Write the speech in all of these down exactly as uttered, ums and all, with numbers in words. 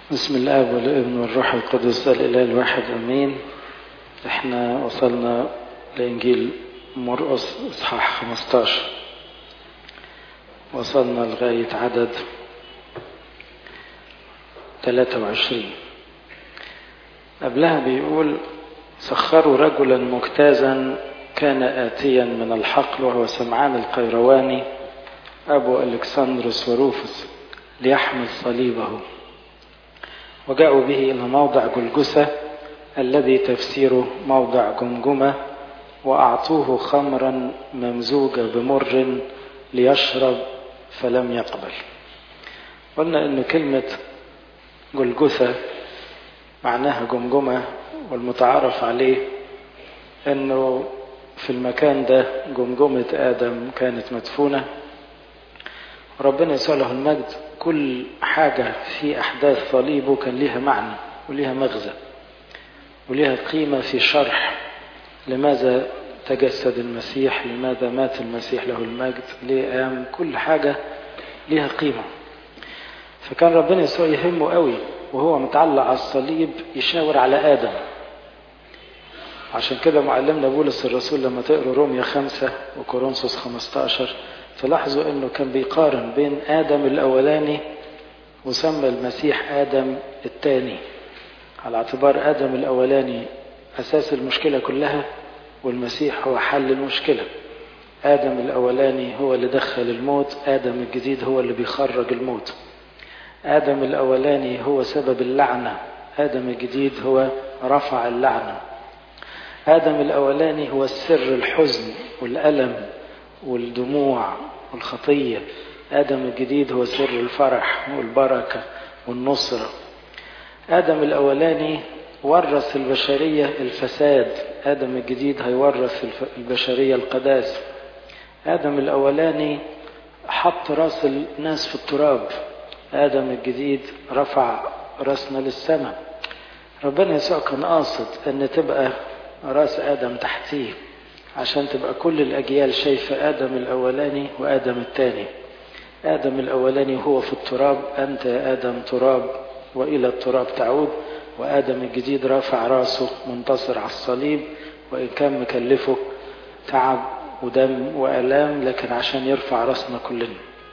بسم الآب والابن والروح القدس الإله الواحد أمين. احنا وصلنا لإنجيل مرقس إصحاح خمستاشر، وصلنا لغاية عدد ثلاثة وعشرين. قبلها بيقول: سخروا رجلا مجتازا كان آتيا من الحقل، وهو سمعان القيرواني أبو ألكسندروس وروفس، ليحمل صليبه، وجاءوا به إلى موضع جلجثة الذي تفسيره موضع جمجمة، وأعطوه خمرا ممزوجة بمر ليشرب فلم يقبل. قلنا إن كلمة جلجثة معناها جمجمة، والمتعارف عليه إنه في المكان ده جمجمة آدم كانت مدفونة. ربنا يسوع له المجد كل حاجة في أحداث صليبه كان ليها معنى وليها مغزى وليها قيمة في شرح لماذا تجسد المسيح، لماذا مات المسيح له المجد، ليه قام، كل حاجة ليها قيمة. فكان ربنا يسوع يهمه قوي وهو متعلق على الصليب يشاور على آدم. عشان كده معلمنا بولس الرسول لما تقروا رومية خمسة وكورنثوس خمستاشر تلاحظوا انه كان بيقارن بين آدم الأولاني وسمى المسيح آدم الثاني، على اعتبار آدم الأولاني أساس المشكلة كلها، والمسيح هو حل المشكلة. آدم الأولاني هو اللي دخل الموت، آدم الجديد هو اللي بيخرج الموت. آدم الأولاني هو سبب اللعنة، آدم الجديد هو رفع اللعنة. آدم الأولاني هو السر الحزن والألم والدموع والخطية، آدم الجديد هو سر الفرح والبركة والنصرة. آدم الأولاني ورث البشرية الفساد، آدم الجديد هيورث البشرية القداسة. آدم الأولاني حط راس الناس في التراب، آدم الجديد رفع راسنا للسماء. ربنا يسوع كان قاصد أن تبقى راس آدم تحتيه، عشان تبقى كل الأجيال شايفة آدم الأولاني وآدم الثاني. آدم الأولاني هو في التراب، أنت يا آدم تراب وإلى التراب تعود. وآدم الجديد رافع راسه منتصر على الصليب، وإن كان مكلفه تعب ودم وألام، لكن عشان يرفع راسنا كلنا.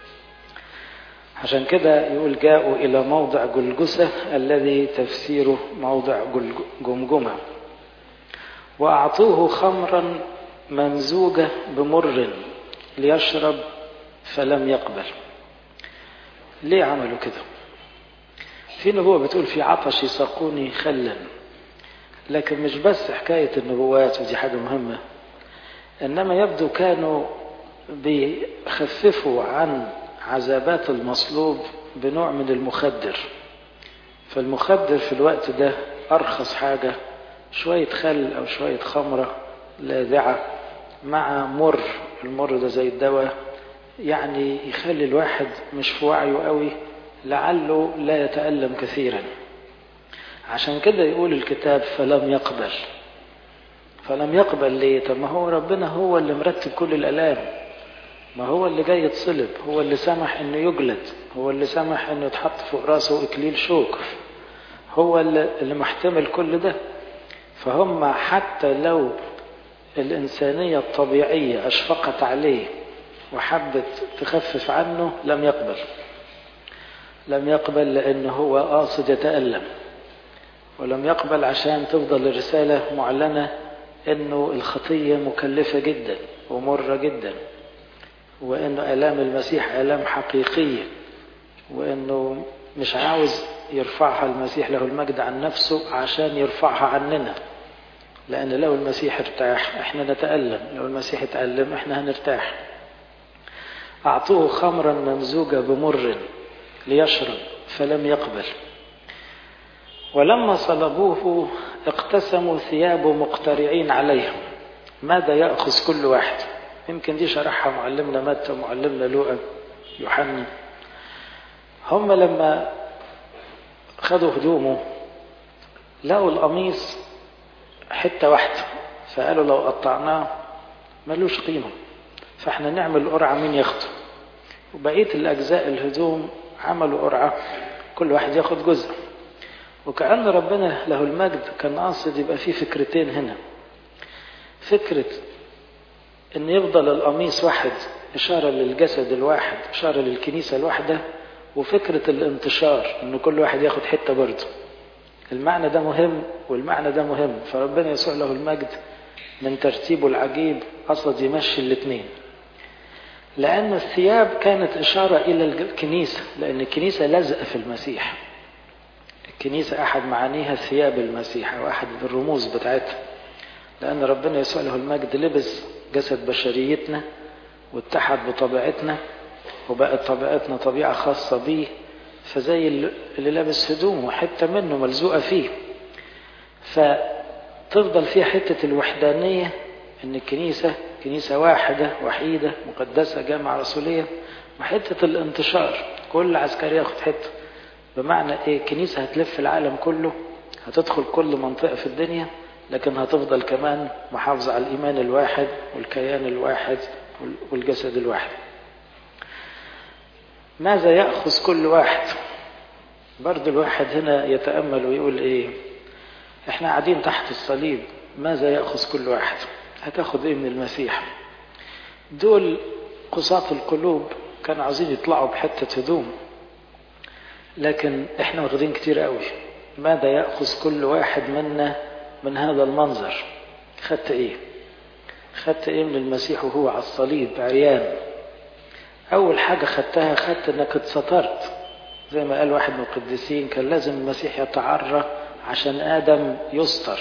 عشان كده يقول: جاءوا إلى موضع جلجثة الذي تفسيره موضع جمجمة، وأعطوه خمرا ممزوجة بمر ليشرب فلم يقبل. ليه عملوا كده؟ في نبوة بتقول: في عطش يسقوني خلا. لكن مش بس حكاية النبوات، ودي حاجة مهمة، إنما يبدو كانوا بيخففوا عن عذابات المصلوب بنوع من المخدر. فالمخدر في الوقت ده أرخص حاجة، شوية خل أو شوية خمرة لاذعة مع مر. المر ده زي الدواء، يعني يخلي الواحد مش في وعيه قوي، لعله لا يتألم كثيرا. عشان كده يقول الكتاب فلم يقبل. فلم يقبل ليه؟ طب ما هو ربنا هو اللي مرتب كل الآلام، ما هو اللي جاي يتصلب، هو اللي سمح انه يجلد، هو اللي سمح انه يتحط فوق راسه اكليل شوك، هو اللي محتمل كل ده. فهم حتى لو الإنسانية الطبيعية أشفقت عليه وحبت تخفف عنه، لم يقبل. لم يقبل لأنه هو قاصد يتألم، ولم يقبل عشان تفضل الرسالة معلنة أنه الخطية مكلفة جدا ومرة جدا، وأنه آلام المسيح آلام حقيقية، وأنه مش عاوز يرفعها المسيح له المجد عن نفسه عشان يرفعها عننا. لأن لو المسيح ارتاح احنا نتألم، لو المسيح اتألم احنا هنرتاح. أعطوه خمرا ممزوجة بمر ليشرب فلم يقبل. ولما صلبوه اقتسموا ثيابه مقترعين عليهم، ماذا يأخذ كل واحد؟ يمكن دي شرحها معلمنا متى ومعلمنا لوقا يوحنا. هم لما خدوا هدومه لقوا القميص حتة واحدة، فقالوا لو قطعناه ملوش قيمة، فاحنا نعمل قرعة مين ياخده. وبقية الأجزاء الهدوم عملوا قرعة، كل واحد ياخد جزء. وكأن ربنا له المجد كان قاصد يبقى فيه فكرتين هنا. فكرة ان يفضل القميص واحد اشارة للجسد الواحد، اشارة للكنيسة الواحدة، وفكرة الانتشار ان كل واحد ياخد حتة برضه. المعنى ده مهم والمعنى ده مهم، فربنا يسوع له المجد من ترتيبه العجيب قصد يمشي الاثنين. لأن الثياب كانت إشارة إلى الكنيسة، لأن الكنيسة لازقة في المسيح. الكنيسة أحد معانيها ثياب المسيح أو أحد الرموز بتاعتها، لأن ربنا يسوع له المجد لبس جسد بشريتنا واتحد بطبيعتنا وبقت طبيعتنا طبيعة خاصة بيه، فزي اللي لابس هدومه حتة منه ملزوقة فيه، فتفضل فيها حتة الوحدانية، ان الكنيسة كنيسة واحدة وحيدة مقدسة جامعة رسولية، وحتة الانتشار كل عسكري ياخد حتة. بمعنى ايه؟ كنيسة هتلف العالم كله، هتدخل كل منطقة في الدنيا، لكن هتفضل كمان محافظة على الإيمان الواحد والكيان الواحد والجسد الواحد. ماذا يأخذ كل واحد؟ برضو الواحد هنا يتأمل ويقول ايه؟ احنا قاعدين تحت الصليب، ماذا يأخذ كل واحد؟ هتاخد ايه من المسيح؟ دول قساة القلوب كانوا عاوزين يطلعوا بحتة هدوم، لكن احنا واخدين كتير قوي. ماذا يأخذ كل واحد منا من هذا المنظر؟ خدت ايه؟ خدت ايه من المسيح وهو على الصليب عريان؟ اول حاجة خدتها، خدت انك اتسترت. زي ما قال واحد من القديسين، كان لازم المسيح يتعرى عشان آدم يستر.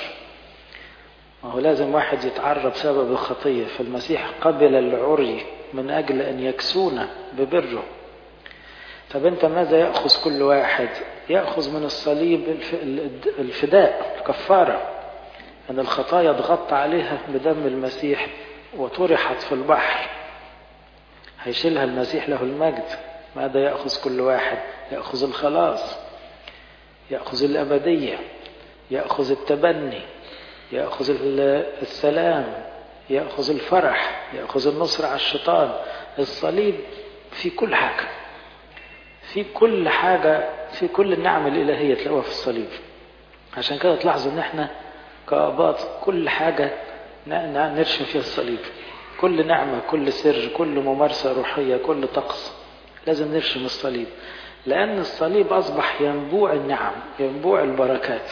ما هو لازم واحد يتعرى بسبب الخطية، فالمسيح قبل العري من أجل أن يكسونا ببره. طب أنت ماذا يأخذ كل واحد؟ يأخذ من الصليب الفداء، الكفارة، أن الخطايا ضغط عليها بدم المسيح وطرحت في البحر، هيشيلها المسيح له المجد. ماذا يأخذ كل واحد؟ يأخذ الخلاص، يأخذ الأبدية، يأخذ التبني، يأخذ السلام، يأخذ الفرح، يأخذ النصر على الشيطان. الصليب في كل حاجة، في كل حاجة، في كل النعم الإلهية تلاقوها في الصليب. عشان كده تلاحظوا ان احنا كآباط كل حاجة نرشم فيها الصليب، كل نعمة، كل سر، كل ممارسة روحية، كل طقس لازم نرشم الصليب، لأن الصليب أصبح ينبوع النعم، ينبوع البركات.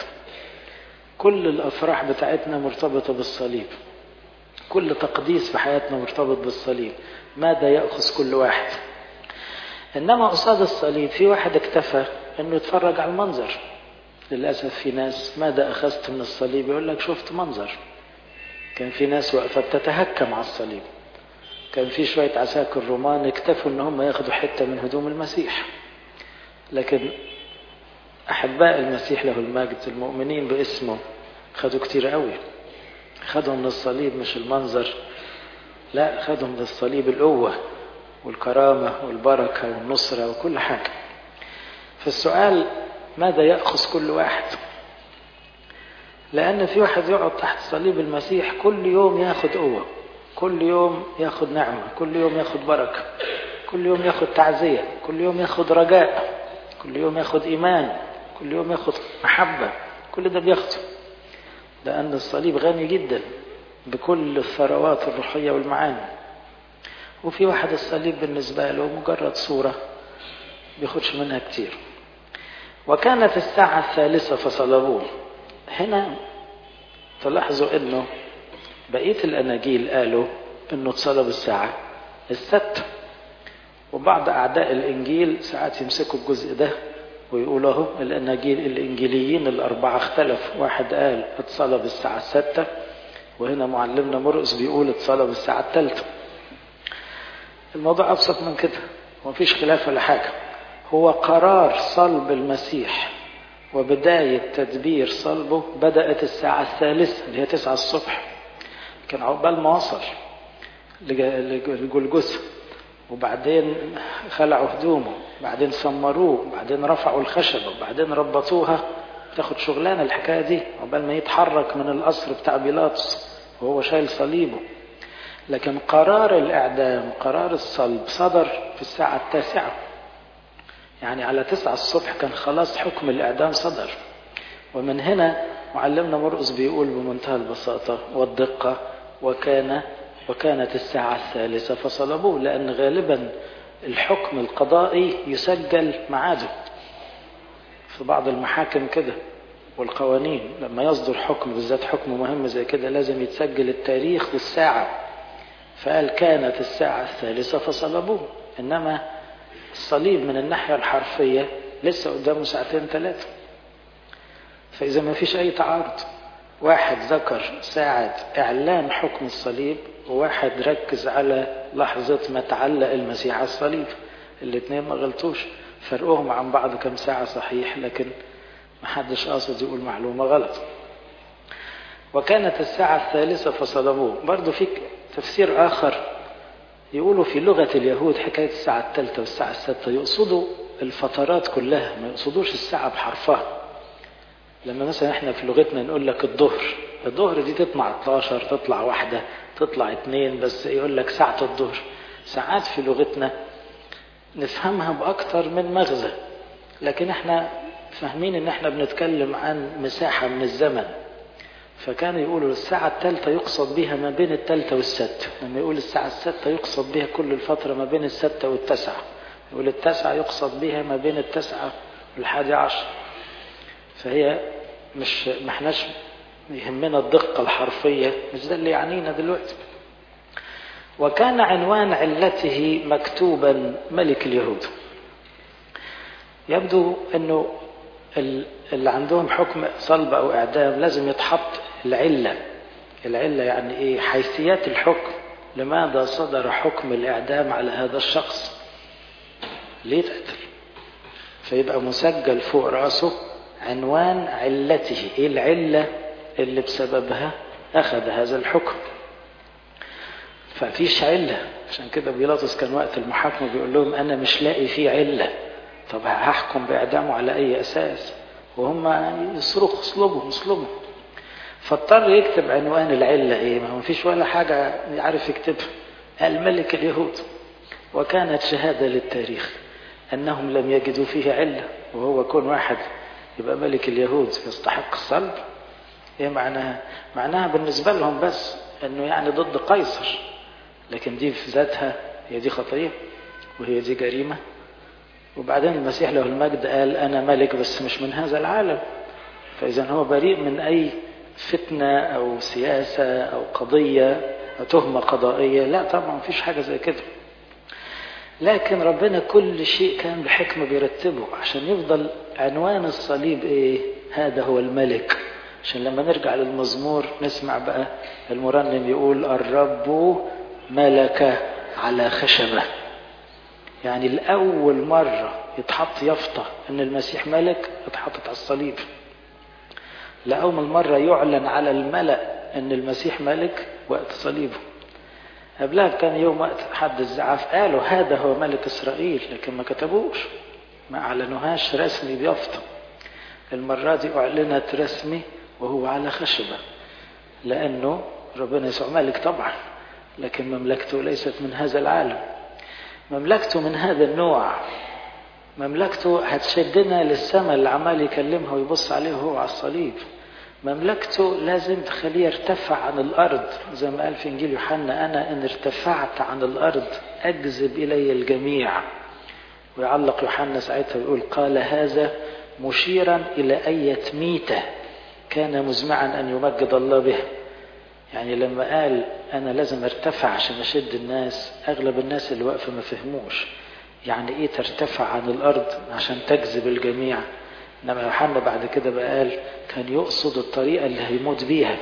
كل الأفراح بتاعتنا مرتبطة بالصليب، كل تقديس في حياتنا مرتبط بالصليب. ماذا يأخذ كل واحد؟ إنما قصاد الصليب في واحد اكتفى أنه يتفرج على المنظر. للأسف في ناس ماذا أخذت من الصليب؟ يقول لك شفت منظر. كان في ناس وقفت تتهكم على الصليب، كان في شوية عساكر رومان اكتفوا ان هم ياخدوا حتة من هدوم المسيح. لكن أحباء المسيح له المجد المؤمنين باسمه خدوا كتير قوي. خدوا من الصليب مش المنظر، لا، خدوا من الصليب القوة والكرامة والبركة والنصرة وكل حاجة. فالسؤال ماذا يأخذ كل واحد؟ لأن في واحد يقعد تحت صليب المسيح كل يوم ياخد قوة، كل يوم ياخد نعمة، كل يوم ياخد بركة، كل يوم ياخد تعزية، كل يوم ياخد رجاء، كل يوم ياخد إيمان، كل يوم ياخد محبة. كل ده بياخده، لأن الصليب غني جدا بكل الثروات الروحية والمعاني. وفي واحد الصليب بالنسبة له مجرد صورة بياخدش منها كتير. وكانت الساعة الثالثة فصلبوه. هنا تلاحظوا انه بقية الاناجيل قالوا انه اتصلب الساعة الستة، وبعض اعداء الانجيل ساعات يمسكوا الجزء ده ويقولوا اهو الاناجيل الانجيليين الاربعة اختلف، واحد قال اتصلب الساعة الستة، وهنا معلمنا مرقس بيقول اتصلب الساعة الثالثة. الموضوع ابسط من كده ومفيش خلاف ولا حاجة. هو قرار صلب المسيح وبداية تدبير صلبه بدأت الساعة الثالثة اللي هي تسعة الصبح. كان عقبال ما وصل لجلجثة، وبعدين خلعوا هدومه، بعدين سمروه، بعدين رفعوا الخشبة، وبعدين ربطوها. تاخد شغلانة الحكاية دي عقبال ما يتحرك من القصر بتاع بيلاطس وهو شايل صليبه. لكن قرار الإعدام، قرار الصلب صدر في الساعة التاسعة، يعني على تسعة الصبح كان خلاص حكم الإعدام صدر. ومن هنا معلمنا مرقس بيقول بمنتهى البساطة والدقة وكان وكانت الساعة الثالثة فصلبوه، لأن غالبا الحكم القضائي يسجل معاده في بعض المحاكم كده، والقوانين لما يصدر حكم بالذات حكم مهم زي كده لازم يتسجل التاريخ والساعة، فقال كانت الساعة الثالثة فصلبوه. إنما الصليب من الناحية الحرفية لسه قدامه ساعتين ثلاثة، فإذا ما فيش أي تعارض، واحد ذكر ساعة إعلان حكم الصليب وواحد ركز على لحظة ما تعلق المسيح على الصليب، الاثنين ما غلطوش، فرقوهم عن بعض كم ساعة صحيح، لكن ما حدش قاصد يقول معلومة غلط. وكانت الساعة الثالثة فصلبوه. برضو في تفسير آخر يقولوا في لغة اليهود حكاية الساعة الثالثة والساعة السادسة يقصدوا الفترات كلها، ما يقصدوش الساعة بحرفها. لما مثلا احنا في لغتنا نقول لك الظهر، الظهر دي تطلع اتناشر، تطلع واحدة، تطلع اتنين، بس يقول لك ساعة الظهر. ساعات في لغتنا نفهمها بأكتر من مغزى، لكن احنا فاهمين ان احنا بنتكلم عن مساحة من الزمن، فكانوا يقولوا الساعة الثالثة يقصد بها ما بين الثالثة والستة، لما يقول الساعة الستة يقصد بها كل الفترة ما بين الستة والتسعة، يقول التسعة يقصد بها ما بين التسعة والحادي عشر. فهي مش ما احناش يهمنا الدقة الحرفية، مش ده اللي يعنينا دلوقتي. وكان عنوان علته مكتوبا ملك اليهود. يبدو انه اللي عندهم حكم صلب او اعدام لازم يتحط العلة. العلة يعني ايه؟ حيثيات الحكم، لماذا صدر حكم الاعدام على هذا الشخص، ليه تقتل، فيبقى مسجل فوق رأسه عنوان علته، ايه العلة اللي بسببها اخذ هذا الحكم. ففيش علة، عشان كده بيلاطس كان وقت المحاكمة بيقول لهم انا مش لاقي فيه علة، طب هحكم باعدامه على اي اساس؟ وهم يصرخوا اصلبوا اصلبوا. فاضطر يكتب عنوان العلة ايه، ما هو فيش ولا حاجة يعرف يكتبها، قال ملك اليهود. وكانت شهادة للتاريخ انهم لم يجدوا فيه علة، وهو كون واحد يبقى ملك اليهود يستحق الصلب. ايه معناها؟ معناها بالنسبة لهم بس انه يعني ضد قيصر، لكن دي في ذاتها هي دي خطية وهي دي جريمة. وبعدين المسيح له المجد قال أنا ملك بس مش من هذا العالم، فإذا هو بريء من أي فتنة أو سياسة أو قضية أو تهمة قضائية، لا طبعا مفيش حاجة زي كده. لكن ربنا كل شيء كان بحكمة بيرتبه عشان يفضل عنوان الصليب إيه؟ هذا هو الملك. عشان لما نرجع للمزمور نسمع بقى المرنم يقول الرب ملك على خشبة، يعني الأول مرة يتحط يافطة أن المسيح ملك اتحطت على الصليب. لأول مرة يعلن على الملأ أن المسيح ملك وقت صليبه. قبلها بكام يوم وقت حد الزعاف قالوا هذا هو ملك إسرائيل، لكن ما كتبوش، ما أعلنوهاش رسمي بيافطة. المرة دي أعلنت رسمي وهو على خشبة، لأنه ربنا يسوع ملك طبعا، لكن مملكته ليست من هذا العالم، مملكته من هذا النوع. مملكته هتشدنا للسماء اللي عمال يكلمها ويبص عليه وهو على الصليب. مملكته لازم تخليه يرتفع عن الأرض، زي ما قال في إنجيل يوحنا أنا إن ارتفعت عن الأرض أجذب إلي الجميع. ويعلق يوحنا ساعتها ويقول قال هذا مشيرا إلى أية ميتة كان مزمعا أن يمجد الله به. يعني لما قال أنا لازم ارتفع عشان أشد الناس، أغلب الناس اللي واقفة ما فهموش يعني إيه ترتفع عن الأرض عشان تجذب الجميع. إنما يوحنا بعد كده بقى قال كان يقصد الطريقة اللي هيموت بيها،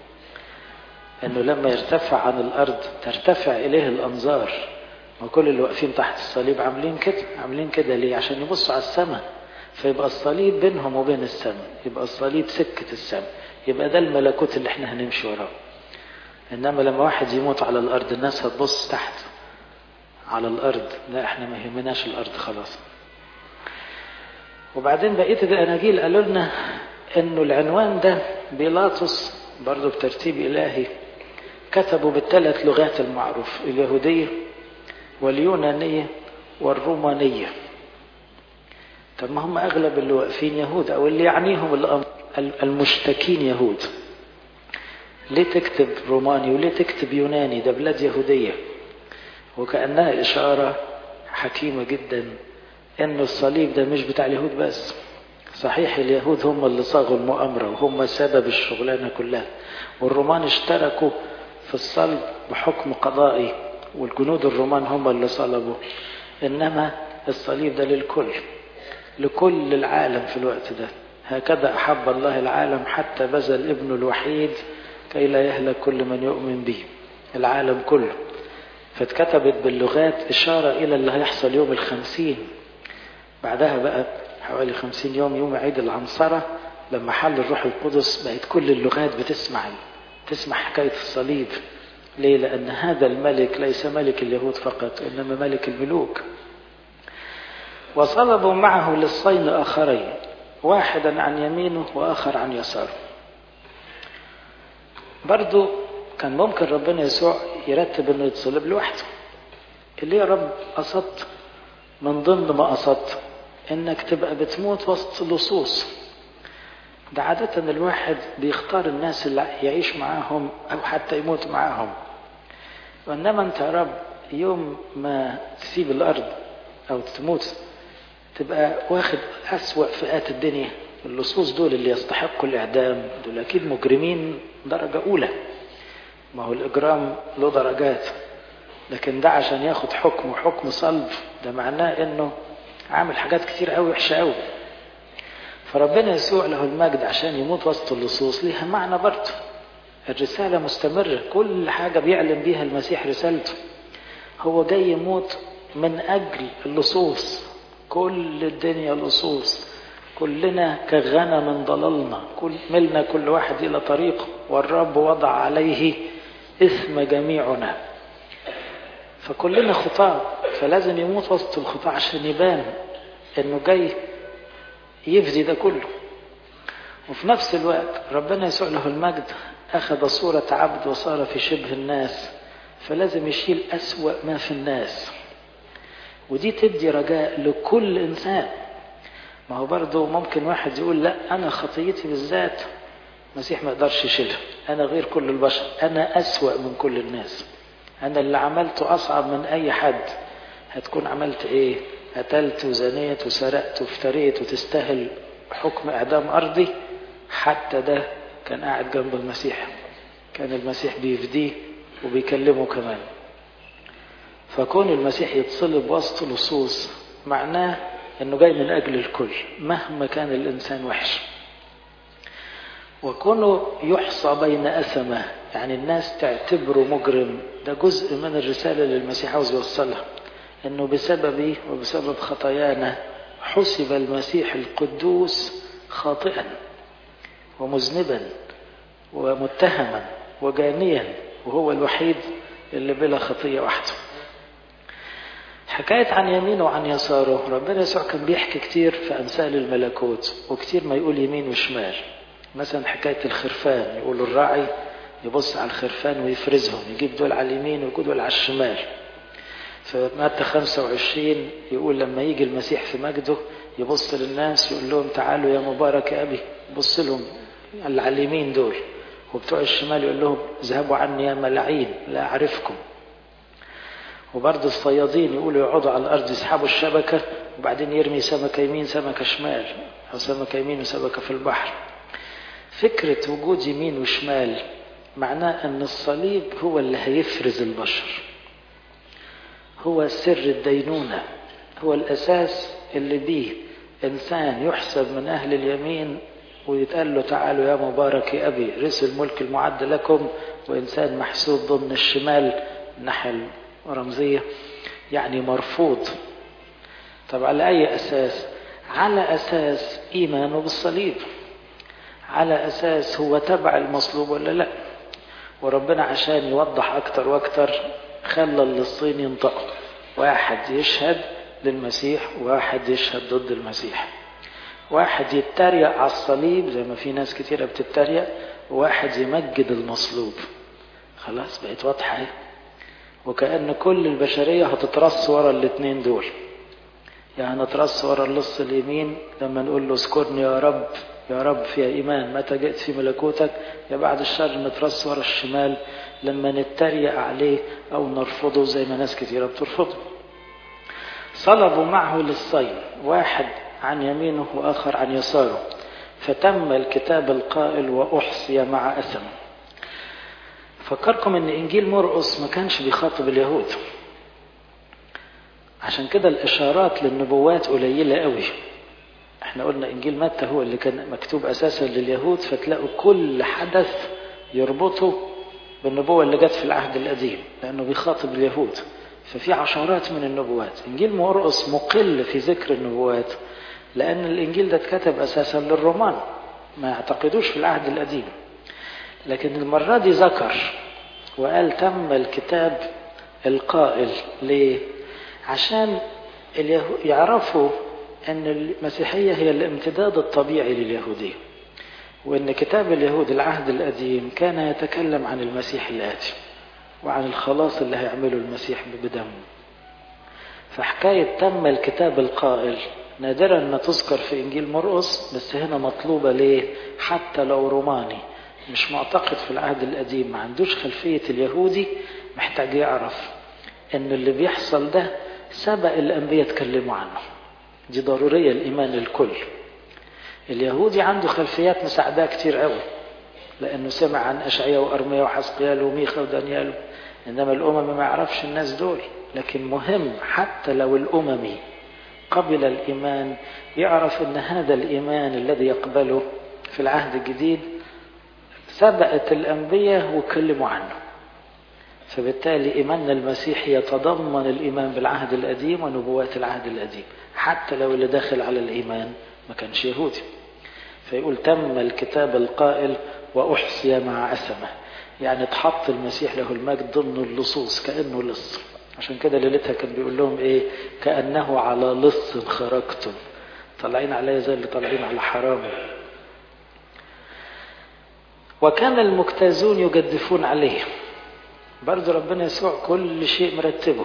إنه لما يرتفع عن الأرض ترتفع إليه الأنظار. وكل اللي واقفين تحت الصليب عاملين كده، عاملين كده ليه؟ عشان يبصوا على السماء، فيبقى الصليب بينهم وبين السماء، يبقى الصليب سكة السماء، يبقى ده الملكوت اللي احنا هنمشي وراه. إنما لما واحد يموت على الأرض الناس هتبص تحت على الأرض، لا احنا ما يهمناش الأرض خلاص. وبعدين بقية الأناجيل قالوا لنا إنه العنوان ده بيلاطس برضو بترتيب إلهي كتبوا بالثلاث لغات المعروف، اليهودية واليونانية والرومانية. طب ما هم أغلب اللي واقفين يهود، أو اللي يعنيهم الأمر المشتكين يهود. ليه تكتب روماني وليه تكتب يوناني؟ ده بلاد يهودية. وكأنها إشارة حكيمة جدا إن الصليب ده مش بتاع اليهود بس. صحيح اليهود هم اللي صاغوا المؤامرة وهم سبب الشغلانة كلها، والرومان اشتركوا في الصلب بحكم قضائي، والجنود الرومان هم اللي صلبوا. إنما الصليب ده للكل، لكل العالم في الوقت ده. هكذا أحب الله العالم حتى بذل ابنه الوحيد كي لا يهلك كل من يؤمن به، العالم كله. فاتكتبت باللغات إشارة إلى اللي هيحصل يوم الخمسين. بعدها بقى حوالي خمسين يوم، يوم عيد العنصرة، لما حل الروح القدس بقت كل اللغات بتسمع تسمع حكاية الصليب. ليه؟ لأن هذا الملك ليس ملك اليهود فقط، إنما ملك الملوك. وصلبوا معه للصين آخرين، واحدا عن يمينه وآخر عن يساره. برضو كان ممكن ربنا يسوع يرتب انه يتصلب لوحده. اللي يا رب قصدت من ضمن ما قصدت انك تبقى بتموت وسط لصوص. ده عادة الواحد بيختار الناس اللي يعيش معاهم او حتى يموت معاهم. وانما انت يا رب يوم ما تسيب الارض او تموت تبقى واخد اسوأ فئات الدنيا. اللصوص دول اللي يستحقوا الاعدام، دول اكيد مجرمين درجة اولى. ما هو الاجرام له درجات، لكن ده عشان ياخد حكم وحكم صلب ده معناه انه عامل حاجات كتير قوي وحشة قوي. فربنا يسوع له المجد عشان يموت وسط اللصوص ليها معنى برضه. الرسالة مستمرة، كل حاجة بيعلن بيها المسيح رسالته. هو جاي يموت من اجل اللصوص. كل الدنيا لصوص، كلنا كغنم ضللنا، كل ملنا كل واحد الى طريقه، والرب وضع عليه اثم جميعنا. فكلنا خطاة، فلازم يموت وسط الخطاة عشان يبان انه جاي يفدي ده كله. وفي نفس الوقت ربنا يسوع له المجد اخذ صورة عبد وصار في شبه الناس، فلازم يشيل اسوأ ما في الناس. ودي تدي رجاء لكل انسان. ما هو برضو ممكن واحد يقول لا انا خطيتي بالذات المسيح ما يقدرش يشيلها، انا غير كل البشر، انا اسوأ من كل الناس، انا اللي عملته اصعب من اي حد. هتكون عملت ايه؟ قتلت وزنيت وسرقت وافتريت وتستاهل حكم اعدام ارضي. حتى ده كان قاعد جنب المسيح، كان المسيح بيفديه وبيكلمه كمان. فكون المسيح يتصلب وسط لصوص معناه انه جاي من اجل الكل مهما كان الانسان وحش. وكونه يحصى بين أثمه، يعني الناس تعتبره مجرم، ده جزء من الرسالة اللي المسيح عاوز يوصلها، انه بسببه وبسبب خطايانا حسب المسيح القدوس خاطئا ومذنبا ومتهما وجانيا، وهو الوحيد اللي بلا خطية وحده. حكاية عن يمينه وعن يساره، ربنا يسوع كان بيحكي كتير في أمثال الملكوت، وكتير ما يقول يمين وشمال. مثلا حكاية الخرفان، يقول الراعي يبص على الخرفان ويفرزهم، يجيب دول على اليمين ويجيب دول على الشمال. في متى خمسة وعشرين يقول لما يجي المسيح في مجده يبص للناس يقول لهم تعالوا يا مبارك أبي، يبص لهم اللي على اليمين دول، وبتوع الشمال يقول لهم اذهبوا عني يا ملاعين لا أعرفكم. وبرضه الصيادين يقولوا يقعدوا على الأرض يسحبوا الشبكة وبعدين يرمي سمكة يمين سمكة شمال، أو سمكة يمين وسمكة في البحر. فكرة وجود يمين وشمال معناه أن الصليب هو اللي هيفرز البشر، هو سر الدينونة، هو الأساس اللي بيه إنسان يحسب من أهل اليمين ويتقال له تعالوا يا مبارك يا أبي رث الملك المعد لكم، وإنسان محسوب ضمن الشمال نحل رمزية يعني مرفوض. طب على أي أساس؟ على أساس إيمانه بالصليب، على أساس هو تبع المصلوب ولا لا. وربنا عشان يوضح أكتر وأكتر خلى اللصين ينطقوا، واحد يشهد للمسيح وواحد يشهد ضد المسيح، واحد يتريق على الصليب زي ما في ناس كتيرة بتتريق، وواحد يمجد المصلوب. خلاص بقت واضحة، وكأن كل البشرية هتترص ورا الاثنين دول. يعني نترص ورا اللص اليمين لما نقول له اذكرني يا رب يا رب فيها إيمان، متى جئت في ملكوتك؟ يا بعد الشر مترص ورا الشمال لما نتريق عليه أو نرفضه زي ما ناس كثيرة بترفضه. صلبوا معه للصيد، واحد عن يمينه وآخر عن يساره، فتم الكتاب القائل وأحصي مع أثم. فكركم ان انجيل مرقس ما كانش بيخاطب اليهود، عشان كده الاشارات للنبوات قليلة قوي. احنا قلنا انجيل متى هو اللي كان مكتوب اساسا لليهود، فتلاقوا كل حدث يربطه بالنبوة اللي جت في العهد القديم لانه بيخاطب اليهود، ففي عشرات من النبوات. انجيل مرقس مقل في ذكر النبوات لان الانجيل ده اتكتب اساسا للرومان، ما يعتقدوش في العهد القديم. لكن المرة دي ذكر وقال تم الكتاب القائل. ليه؟ عشان يعرفوا أن المسيحية هي الامتداد الطبيعي لليهودية، وأن كتاب اليهود العهد القديم كان يتكلم عن المسيح الآتي وعن الخلاص اللي هيعمله المسيح بدمه. فحكاية تم الكتاب القائل نادرا ما تذكر في إنجيل مرقس، بس هنا مطلوبة. ليه؟ حتى لو روماني مش معتقد في العهد القديم، ما عندوش خلفية اليهودي، محتاج يعرف ان اللي بيحصل ده سبق الانبياء اتكلموا عنه. دي ضرورية الإيمان للكل. اليهودي عنده خلفيات مساعدة كتير قوي، لأنه سمع عن أشعياء وأرميا وحزقيال وميخا ودانيال، إنما الأمم ما يعرفش الناس دول. لكن مهم حتى لو الأممي قبل الإيمان يعرف أن هذا الإيمان الذي يقبله في العهد الجديد سبقت الأنبياء وكلموا عنه. فبالتالي إيماننا المسيحي يتضمن الإيمان بالعهد القديم ونبوات العهد القديم، حتى لو اللي داخل على الإيمان ما كانش يهودي. فيقول تم الكتاب القائل وأحصي مع أثمه، يعني اتحط المسيح له المجد ضمن اللصوص كأنه لص. عشان كده ليلتها كان بيقول لهم إيه؟ كأنه على لص خرجتم، طالعين عليه زي اللي طالعين على حرام. وكان المجتازون يجدفون عليه. برضو ربنا يسوع كل شيء مرتبه،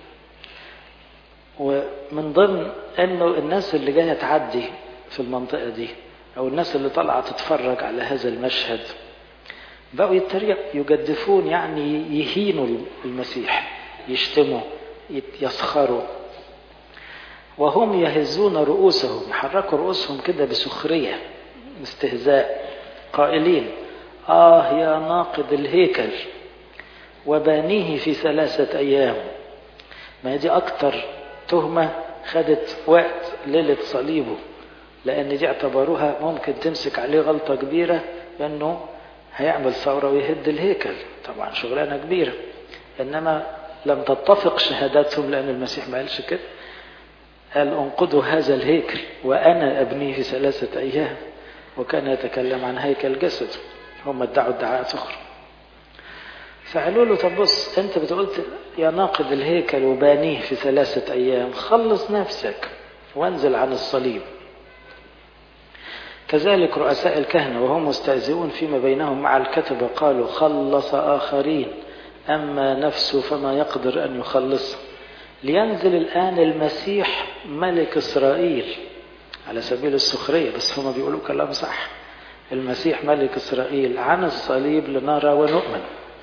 ومن ضمن انه الناس اللي جايه تعدي في المنطقه دي او الناس اللي طالعه تتفرج على هذا المشهد بقوا يتريق يجدفون، يعني يهينوا المسيح، يشتموا، يسخروا. وهم يهزون رؤوسهم، يحركوا رؤوسهم كده بسخريه استهزاء، قائلين آه يا ناقض الهيكل وبانيه في ثلاثة أيام. ما دي أكتر تهمة خدت وقت ليلة صليبه، لأن دي اعتبروها ممكن تمسك عليه غلطة كبيرة لأنه هيعمل ثورة ويهد الهيكل. طبعا شغلانة كبيرة، إنما لم تتفق شهاداتهم لأن المسيح ما قالش كده. قال انقضوا هذا الهيكل وأنا أبنيه في ثلاثة أيام، وكان يتكلم عن هيكل جسد. هم ادعوا ادعاءات أخرى. فقالوا له طب بص، انت بتقول يا ناقض الهيكل وبانيه في ثلاثة ايام، خلص نفسك وانزل عن الصليب. كذلك رؤساء الكهنة وهم مستهزئون فيما بينهم مع الكتبة قالوا خلص آخرين أما نفسه فما يقدر أن يخلص. لينزل الآن المسيح ملك إسرائيل، على سبيل السخرية، بس هم بيقولوا كلام صح. المسيح ملك إسرائيل عن الصليب لنرى ونؤمن.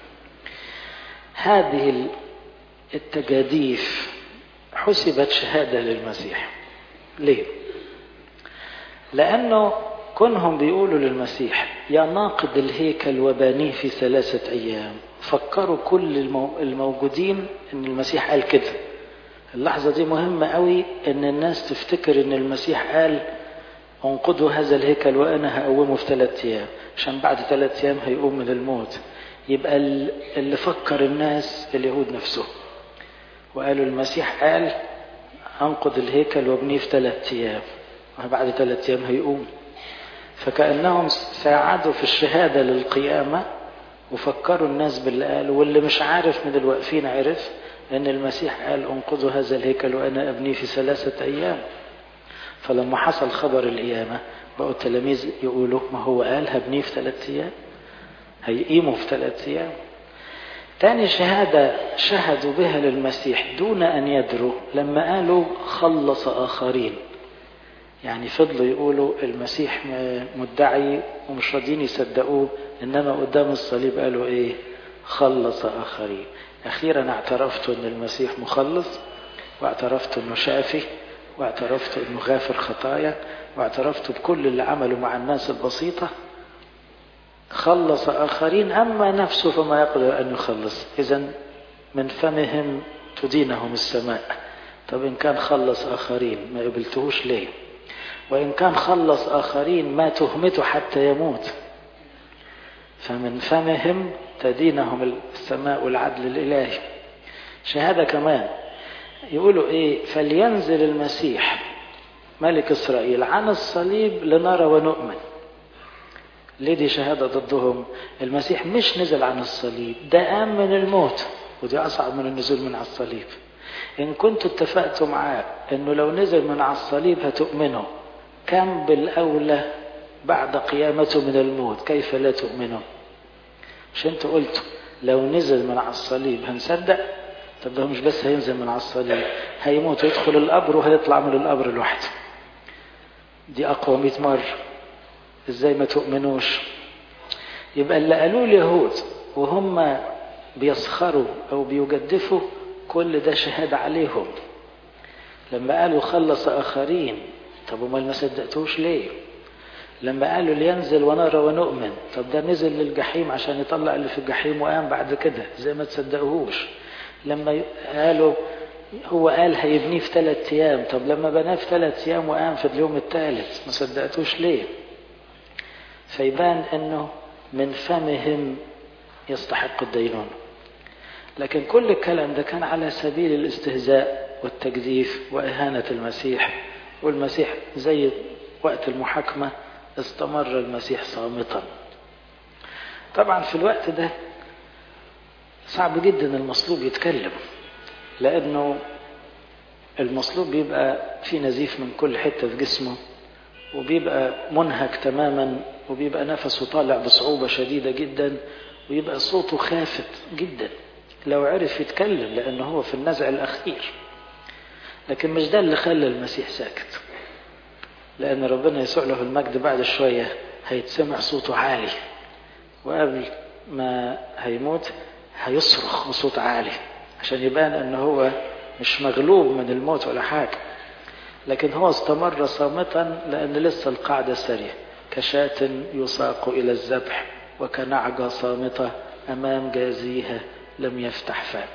هذه التجاديف حسبت شهادة للمسيح. ليه؟ لأنه كونهم بيقولوا للمسيح يا ناقض الهيكل وبانيه في ثلاثة أيام، فكروا كل الموجودين أن المسيح قال كده. اللحظة دي مهمة قوي، أن الناس تفتكر أن المسيح قال انقضوا هذا الهيكل وأنا هقومه في ثلاثة أيام، عشان بعد ثلاثة أيام هيقوم من الموت. يبقى اللي فكر الناس اليهود نفسه، وقالوا المسيح قال انقض الهيكل وابنيه في ثلاثة أيام، وبعد ثلاثة أيام هيقوم. فكأنهم ساعدوا في الشهادة للقيامة وفكروا الناس باللي قالوا. واللي مش عارف من الواقفين عرف أن المسيح قال انقضوا هذا الهيكل وأنا أبنيه في ثلاثة أيام. فلما حصل خبر القيامة بقوا التلاميذ يقولوا ما هو قال هبنيه في ثلاثة أيام، هيقيموا في ثلاثة أيام. تاني شهادة شهدوا بها للمسيح دون أن يدروا لما قالوا خلص آخرين. يعني فضلوا يقولوا المسيح مدعي ومش راضيين يصدقوه، إنما قدام الصليب قالوا إيه؟ خلص آخرين. أخيرا اعترفتوا أن المسيح مخلص، واعترفتوا أنه شافي، واعترفتوا أنه غافر خطايا، واعترفتوا بكل اللي عملوا مع الناس البسيطة. خلص آخرين أما نفسه فما يقدر أن يخلص. إذن من فمهم تدينهم السماء. طب إن كان خلص آخرين ما قبلتهوش ليه؟ وإن كان خلص آخرين ما تهمته حتى يموت. فمن فمهم تدينهم السماء والعدل الإلهي. شهادة كمان يقولوا إيه؟ فلينزل المسيح ملك إسرائيل عن الصليب لنرى ونؤمن. ليه دي شهادة ضدهم؟ المسيح مش نزل عن الصليب، ده قام من الموت، ودي أصعب من النزول من على الصليب. إن كنتوا اتفقتوا معاه إنه لو نزل من على الصليب هتؤمنوا، كم بالأولى بعد قيامته من الموت كيف لا تؤمنوا؟ مش انتوا قلتوا لو نزل من على الصليب هنصدق؟ طب ده مش بس هينزل من على الصليب، هيموت ويدخل القبر وهيطلع من القبر لوحده. دي أقوى مئة مرة. ازاي ما تؤمنوش؟ يبقى اللي قالوه اليهود وهم بيسخروا أو بيجدفوا كل ده شهادة عليهم. لما قالوا خلص آخرين، طب وما ما صدقتوش ليه؟ لما قالوا لينزل ونرى ونؤمن، طب ده نزل للجحيم عشان يطلع اللي في الجحيم وقام بعد كده، زي ما تصدقوهوش. لما قالوا هو قال هيبنيه في ثلاث ايام، طب لما بناه في ثلاث ايام وقام في اليوم الثالث ما صدقتوش ليه؟ فيبان انه من فمهم يستحق الدينونة. لكن كل الكلام ده كان على سبيل الاستهزاء والتجديف وإهانة المسيح. والمسيح زي وقت المحاكمة استمر المسيح صامتا. طبعا في الوقت ده صعب جدا المصلوب يتكلم، لأنه المصلوب بيبقى في نزيف من كل حتة في جسمه، وبيبقى منهك تماما، وبيبقى نفسه طالع بصعوبة شديدة جدا، ويبقى صوته خافت جدا لو عرف يتكلم، لأنه هو في النزع الأخير. لكن مش ده اللي خلى المسيح ساكت، لأن ربنا يسوع له المجد بعد شوية هيتسمع صوته عالي، وقبل ما هيموت هيصرخ بصوت عالي عشان يبان أنه هو مش مغلوب من الموت ولا حاجة. لكن هو استمر صامتا لأن لسه القاعدة سرية، كشاة يساق إلى الذبح وكنعجة صامتة أمام جازيها لم يفتح فاه.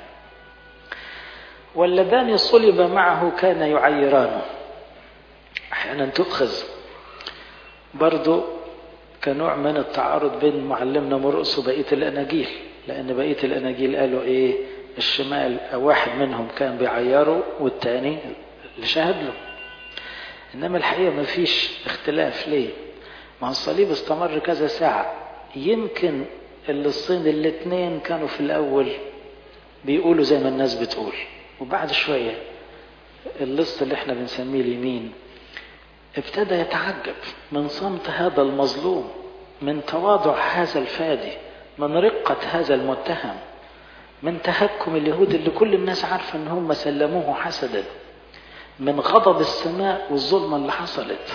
واللذان صلب معه كان يعيرانه. أحيانا تؤخذ برضو كنوع من التعارض بين معلمنا مرقس وبقية الأناجيل، لأن بقية الأناجيل قالوا إيه؟ الشمال أو واحد منهم كان بيعيره والتاني اللي شاهد له. إنما الحقيقة ما فيش اختلاف. ليه؟ ما الصليب استمر كذا ساعة. يمكن اللي الصين الاثنين كانوا في الأول بيقولوا زي ما الناس بتقول، وبعد شوية اللص اللي احنا بنسميه اليمين ابتدى يتعجب من صمت هذا المظلوم، من تواضع هذا الفادي، من رقة هذا المتهم، من تهكم اليهود اللي كل الناس عارفة ان هم سلموه حسدا، من غضب السماء والظلمة اللي حصلت.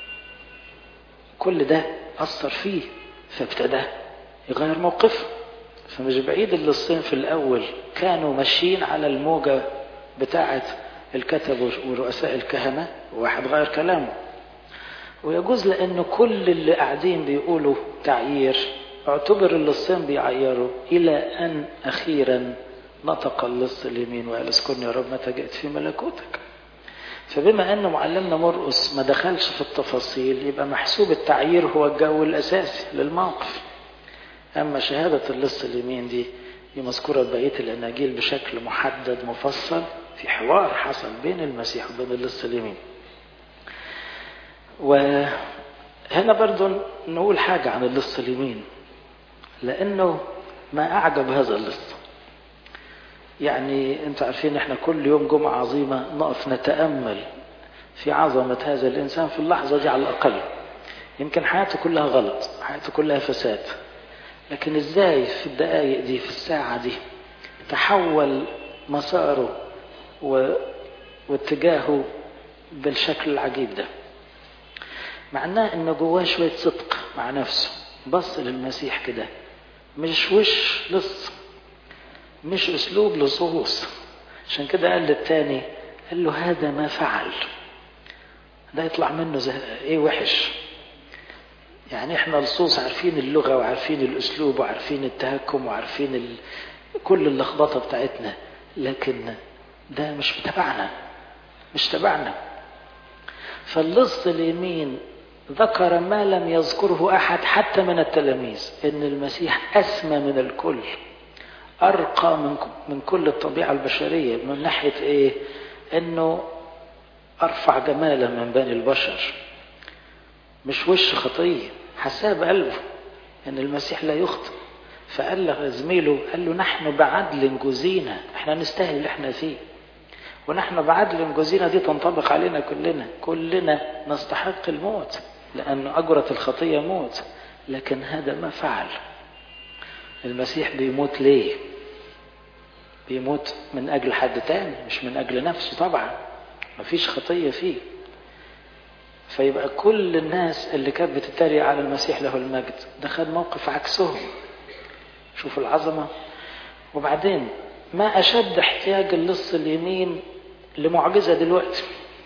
كل ده أثر فيه، فابتدى يغير موقفه. فمش بعيد اللي الصين في الأول كانوا ماشيين على الموجة بتاعة الكتب ورؤساء الكهنة، وواحد غير كلامه. ويجوز لأنه كل اللي قاعدين بيقولوا تعيير اعتبر اللي الصين بيعيروا، إلى أن أخيرا نطق اللص اليمين وقال اسكن يا رب متى جئت في ملكوتك. فبما أن معلمنا مرقس ما دخلش في التفاصيل، يبقى محسوب التعيير هو الجو الأساسي للموقف. أما شهادة اللص اليمين دي دي مذكورة بقية الأناجيل بشكل محدد مفصل في حوار حصل بين المسيح وبين اللص اليمين. وهنا برضو نقول حاجة عن اللص اليمين، لأنه ما أعجب هذا اللص. يعني أنت عارفين إحنا كل يوم جمعة عظيمة نقف نتأمل في عظمة هذا الإنسان في اللحظة دي على الأقل. يمكن حياته كلها غلط، حياته كلها فساد، لكن إزاي في الدقائق دي في الساعة دي تحول مساره و... واتجاهه بالشكل العجيب ده. معناه انه جواه شوية صدق مع نفسه، بص للمسيح كده، مش وش لص، مش اسلوب لصوص. عشان كده قال للتاني، قال له هذا ما فعل، ده يطلع منه زي ايه وحش. يعني احنا لصوص عارفين اللغة وعارفين الاسلوب وعارفين التهكم وعارفين ال... كل اللخبطة بتاعتنا، لكن ده مش تبعنا، مش تبعنا. فاللص اليمين ذكر ما لم يذكره أحد حتى من التلاميذ، إن المسيح أسمى من الكل، أرقى من من كل الطبيعة البشرية. من ناحية إيه؟ إنه أرفع جمالا من بني البشر، مش وش خطية، حسها بقلبه إن المسيح لا يخطئ. فقال له زميله، قال له نحن بعدل جزينا، احنا نستاهل اللي احنا فيه، ونحن بعدل جزينا دي تنطبق علينا كلنا، كلنا نستحق الموت، لأن أجرة الخطية موت، لكن هذا ما فعل. المسيح بيموت ليه؟ بيموت من أجل حد تاني، مش من أجل نفسه طبعا، مفيش خطية فيه. فيبقى كل الناس اللي كانت بتتريق على المسيح له المجد، ده خد موقف عكسهم. شوف العظمة. وبعدين ما أشد احتياج اللص اليمين لمعجزة دلوقتي.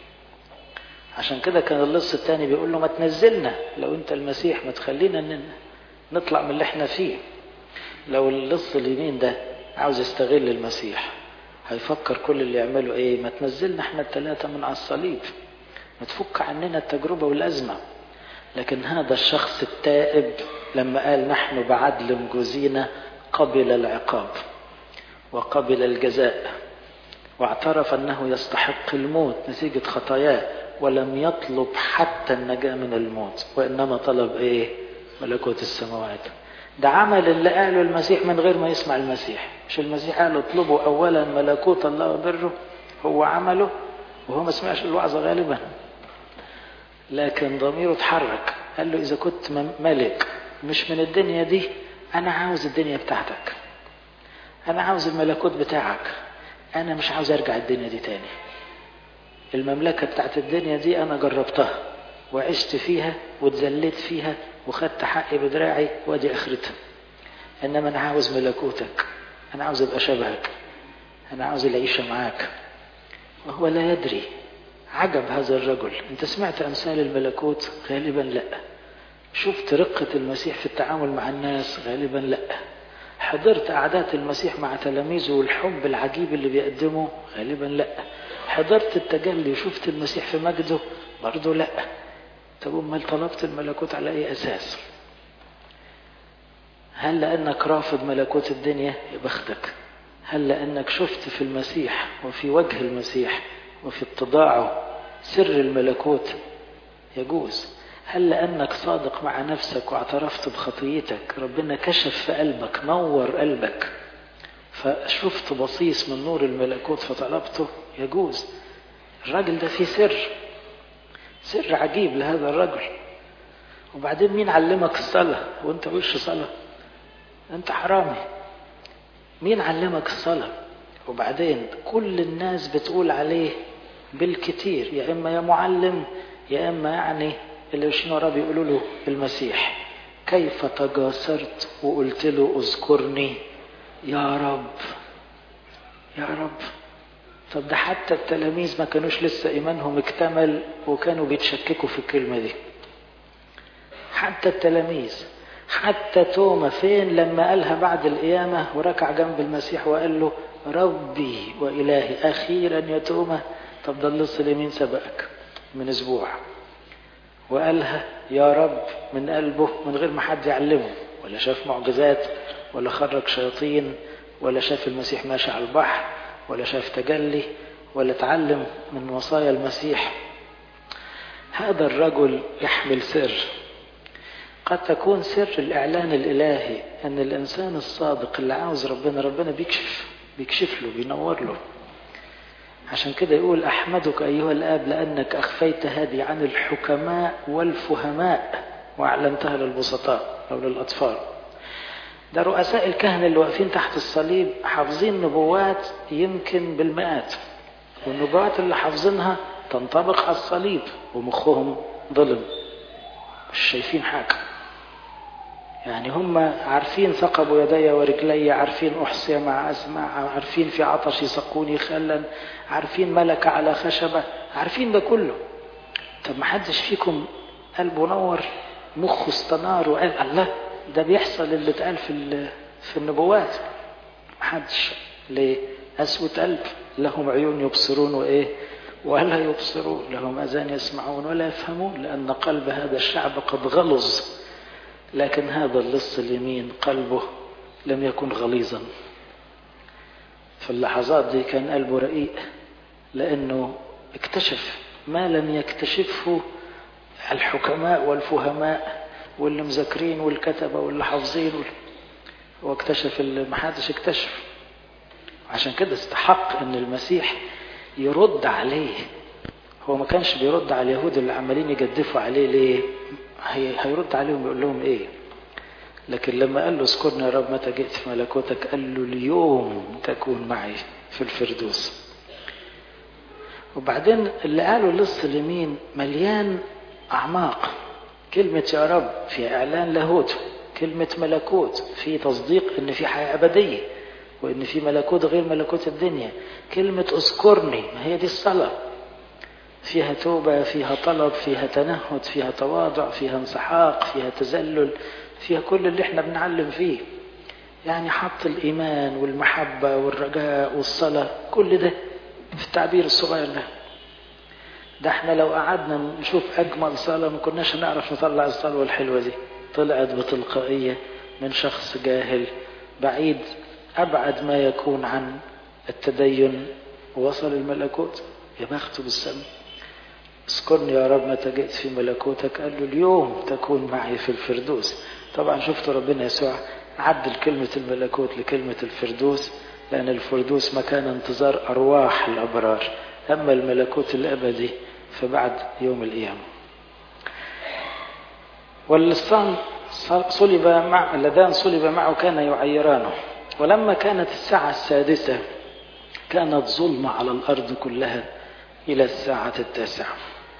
عشان كده كان اللص الثاني بيقول له ما تنزلنا، لو انت المسيح ما تخلينا نطلع من اللي احنا فيه. لو اللص اليمين ده عاوز يستغل المسيح، هيفكر كل اللي يعمله ايه؟ ما تنزلنا احنا الثلاثة من على الصليب، ما تفك عننا التجربة والأزمة. لكن هذا الشخص التائب لما قال نحن بعدل جزينا، قبل العقاب وقبل الجزاء، واعترف أنه يستحق الموت نتيجة خطاياه، ولم يطلب حتى النجاة من الموت، وإنما طلب إيه؟ ملكوت السماوات. ده عمل اللي قاله المسيح من غير ما يسمع المسيح. مش المسيح قال اطلبوا أولا ملكوت الله وبره؟ هو عمله وهو ما سمعش الوعظة غالبا، لكن ضميره اتحرك، قال له إذا كنت ملك مش من الدنيا دي، أنا عاوز الدنيا بتاعتك، أنا عاوز الملكوت بتاعك، أنا مش عاوز أرجع الدنيا دي تاني. المملكة بتاعت الدنيا دي أنا جربتها وعشت فيها واتذليت فيها وخدت حقي بدراعي وادي آخرتها، إنما أنا عاوز ملكوتك، أنا عاوز أبقى شبهك، أنا عاوز العيشة معاك. وهو لا يدري. عجب هذا الرجل. أنت سمعت أمثال الملكوت؟ غالبا لا. شفت رقة المسيح في التعامل مع الناس؟ غالبا لا. حضرت قعدات المسيح مع تلاميذه والحب العجيب اللي بيقدمه؟ غالبا لا. حضرت التجلي وشفت المسيح في مجده؟ برضه لا. طب امال طلبت الملكوت على اي اساس؟ هل لانك رافض ملكوت الدنيا؟ يا بختك. هل لانك شفت في المسيح وفي وجه المسيح وفي اتضاعه سر الملكوت؟ يجوز. هل لأنك صادق مع نفسك واعترفت بخطيتك، ربنا كشف في قلبك، نور قلبك، فشفت بصيص من نور الملكوت فطلبته؟ يجوز. الراجل ده فيه سر، سر عجيب لهذا الرجل. وبعدين مين علمك الصلاة وانت وش صلاة؟ انت حرامي. مين علمك الصلاة؟ وبعدين كل الناس بتقول عليه بالكتير، يا إما يا معلم يا إما يعني اللي ماشيين وراه بيقولوا له المسيح. كيف تجاسرت وقلت له اذكرني يا رب يا رب. طب ده حتى التلاميذ ما كانوش لسه إيمانهم اكتمل وكانوا بيتشككوا في الكلمة دي. حتى التلاميذ، حتى توما فين لما قالها بعد القيامة وركع جنب المسيح وقال له ربي وإلهي؟ أخيرا يا توما. طب ده اللص اليمين سبقك من أسبوع وقالها يا رب من قلبه من غير ما حد يعلمه، ولا شاف معجزات ولا خرج شياطين ولا شاف المسيح ماشي على البحر ولا شاف تجلي ولا تعلم من وصايا المسيح. هذا الرجل يحمل سر، قد تكون سر الإعلان الإلهي، أن الإنسان الصادق اللي عاوز ربنا، ربنا بيكشف بيكشف له بينور له. عشان كده يقول أحمدك أيها الآب لأنك أخفيت هذه عن الحكماء والفهماء وأعلنتها للبسطاء أو للأطفال. ده رؤساء الكهنة اللي واقفين تحت الصليب حافظين نبوات يمكن بالمئات، والنبوات اللي حافظينها تنطبق على الصليب ومخهم ظلم مش شايفين حاجة. يعني هم عارفين ثقبوا يدي ورجلي، عارفين أحصي مع أسمع، عارفين في عطش يسقوني خلا، عارفين ملك على خشبة، عارفين ده كله. طب ما حدش فيكم قلبه نور، مخه استنار وقال الله ده بيحصل اللي اتقال في في النبوات؟ ما حدش. ليه؟ قسوة قلب. لهم عيون يبصرون وإيه ولا يبصرون، لهم أذان يسمعون ولا يفهمون، لأن قلب هذا الشعب قد غلظ. لكن هذا اللص اليمين قلبه لم يكن غليظا. في اللحظات دي كان قلبه رقيق، لأنه اكتشف ما لم يكتشفه الحكماء والفهماء واللي مذاكرين والكتبة واللي حافظين، هو اكتشف اللي ما حدش اكتشف. عشان كده استحق ان المسيح يرد عليه. هو ما كانش بيرد على اليهود اللي عمالين يجدفوا عليه، ليه؟ هيرد عليهم يقول لهم ايه؟ لكن لما قال له اذكرني يا رب متى جئت في ملكوتك، قال له اليوم تكون معي في الفردوس. وبعدين اللي قاله اللص اليمين مليان اعماق. كلمة يا رب في اعلان لاهوته، كلمة ملكوت في تصديق ان في حياة ابدية وان في ملكوت غير ملكوت الدنيا. كلمة اذكرني، ما هي دي الصلاة، فيها توبة، فيها طلب، فيها تنهد، فيها تواضع، فيها انسحاق، فيها تذلل، فيها كل اللي احنا بنعلم فيه. يعني حط الإيمان والمحبة والرجاء والصلاة، كل ده في التعبير الصغير ده. ده احنا لو قعدنا نشوف أجمل صلاة ما كناش هنعرف نطلع الصلاة الحلوة دي. طلعت بتلقائية من شخص جاهل بعيد أبعد ما يكون عن التدين، ووصل الملكوت. يا بخته بالسم. اذكرني يا رب متى جئت في ملكوتك، قال له اليوم تكون معي في الفردوس. طبعا شفت ربنا يسوع عدل كلمة الملكوت لكلمة الفردوس، لأن الفردوس مكان انتظار أرواح الأبرار، أما الملكوت الأبدي فبعد يوم القيامة. واللصان صلب مع اللذان صلب معه كان يعيرانه. ولما كانت الساعة السادسة كانت ظلمة على الأرض كلها إلى الساعة التاسعة.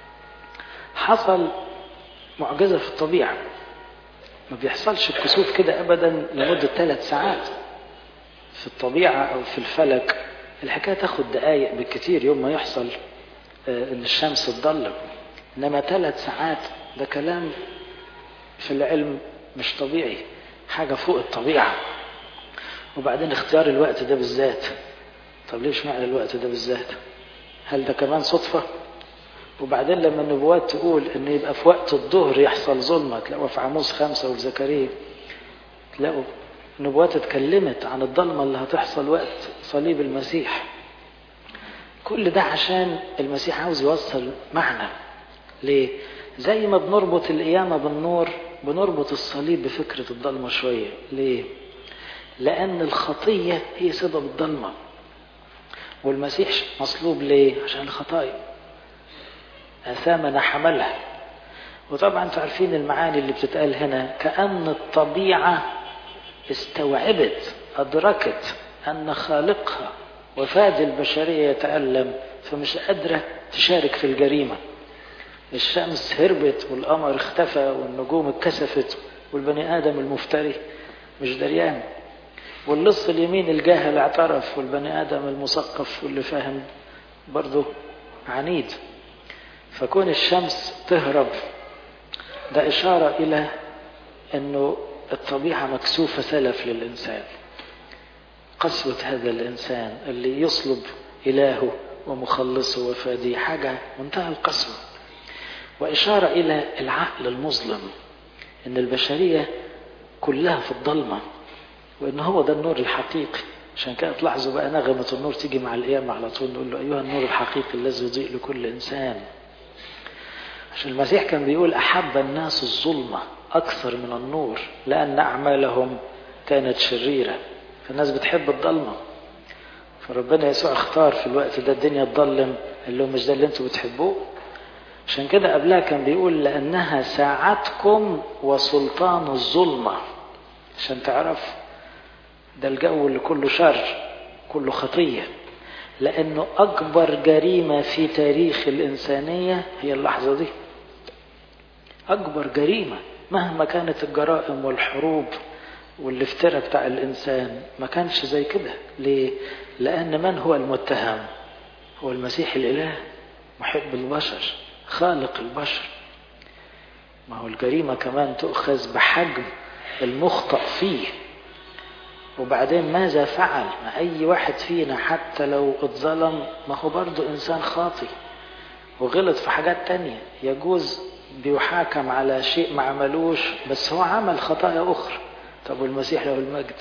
حصل معجزة في الطبيعة، ما بيحصلش الكسوف كده أبدا لمدة ثلاث ساعات. في الطبيعة أو في الفلك الحكاية تاخد دقايق بالكثير يوم ما يحصل إن الشمس تضلم، إنما ثلاث ساعات ده كلام في العلم مش طبيعي، حاجة فوق الطبيعة. وبعدين اختيار الوقت ده بالذات، طب ليش معنى الوقت ده بالذات؟ هل ده كمان صدفة؟ وبعدين لما النبوات تقول ان يبقى في وقت الظهر يحصل ظلمة، تلاقوا في عاموس خمسة وفي زكريا تلاقوا النبوات اتكلمت عن الظلمة اللي هتحصل وقت صليب المسيح. كل ده عشان المسيح عاوز يوصل معنى. ليه؟ زي ما بنربط القيامة بالنور بنربط الصليب بفكرة الظلمة شوية. ليه؟ لأن الخطية هي سبب الظلمة، والمسيح مصلوب ليه؟ عشان الخطايا، آثامنا حملها. وطبعا تعرفين المعاني اللي بتتقال هنا، كأن الطبيعة استوعبت أدركت أن خالقها وفادي البشرية يتألم، فمش قادرة تشارك في الجريمة. الشمس هربت والقمر اختفى والنجوم اتكسفت والبني آدم المفتري مش دريان، واللص اليمين الجاهل اعترف، والبني آدم المثقف واللي فاهم برضه عنيد. فكون الشمس تهرب ده إشارة إلى أنه الطبيعة مكسوفة سلف للإنسان. قسوة هذا الإنسان اللي يصلب إلهه ومخلصه وفاديه حاجة منتهى القسوة، وإشارة إلى العقل المظلم، أن البشرية كلها في الظلمة وأن هو ده النور الحقيقي. عشان كده تلاحظوا بقى نغمة النور تيجي مع القيامة على طول، نقول له أيها النور الحقيقي الذي يضيء لكل إنسان. عشان المسيح كان بيقول أحب الناس الظلمة أكثر من النور لأن أعمالهم كانت شريرة، فالناس بتحب الظلمة. فربنا يسوع اختار في الوقت ده الدنيا تظلم، قال لهم مش ده اللي انتوا بتحبوه. عشان كده قبلها كان بيقول لأنها ساعتكم وسلطان الظلمة، عشان تعرف ده الجو اللي كله شر كله خطية. لأنه أكبر جريمة في تاريخ الإنسانية هي اللحظة دي. أكبر جريمة مهما كانت الجرائم والحروب والافتراء بتاع الإنسان ما كانش زي كده. ليه؟ لأن من هو المتهم؟ هو المسيح الإله محب البشر خالق البشر. ما هو الجريمة كمان تؤخذ بحجم المخطئ فيه. وبعدين ماذا فعل؟ ما أي واحد فينا حتى لو اتظلم ما هو برضو إنسان خاطئ وغلط في حاجات تانية. يجوز بيحاكم على شيء ما عملوش بس هو عمل خطايا أخرى. طب والمسيح له المجد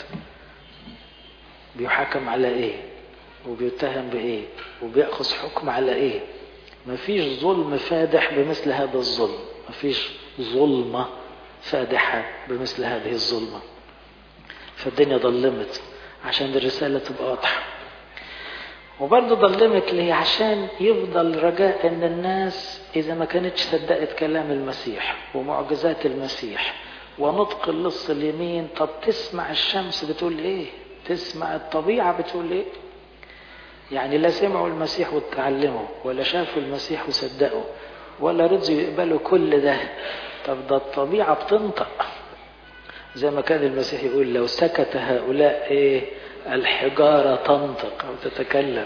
بيحاكم على إيه؟ وبيتهم بإيه؟ وبيأخذ حكم على إيه؟ مفيش ظلم فادح بمثل هذا الظلم. مفيش ظلمة فادحة بمثل هذه الظلمة. فالدنيا ظلمت عشان الرسالة تبقى واضحة. وبرضه ظلمت ليه؟ عشان يفضل رجاء ان الناس اذا ما كانتش صدقت كلام المسيح ومعجزات المسيح ونطق اللص اليمين، طب تسمع الشمس بتقول ايه؟ تسمع الطبيعة بتقول ايه؟ يعني لا سمعوا المسيح وتعلموا ولا شافوا المسيح وصدقوا ولا رضوا يقبلوا كل ده. طب ده الطبيعة بتنطق زي ما كان المسيح يقول لو سكت هؤلاء ايه الحجارة تنطق او تتكلم.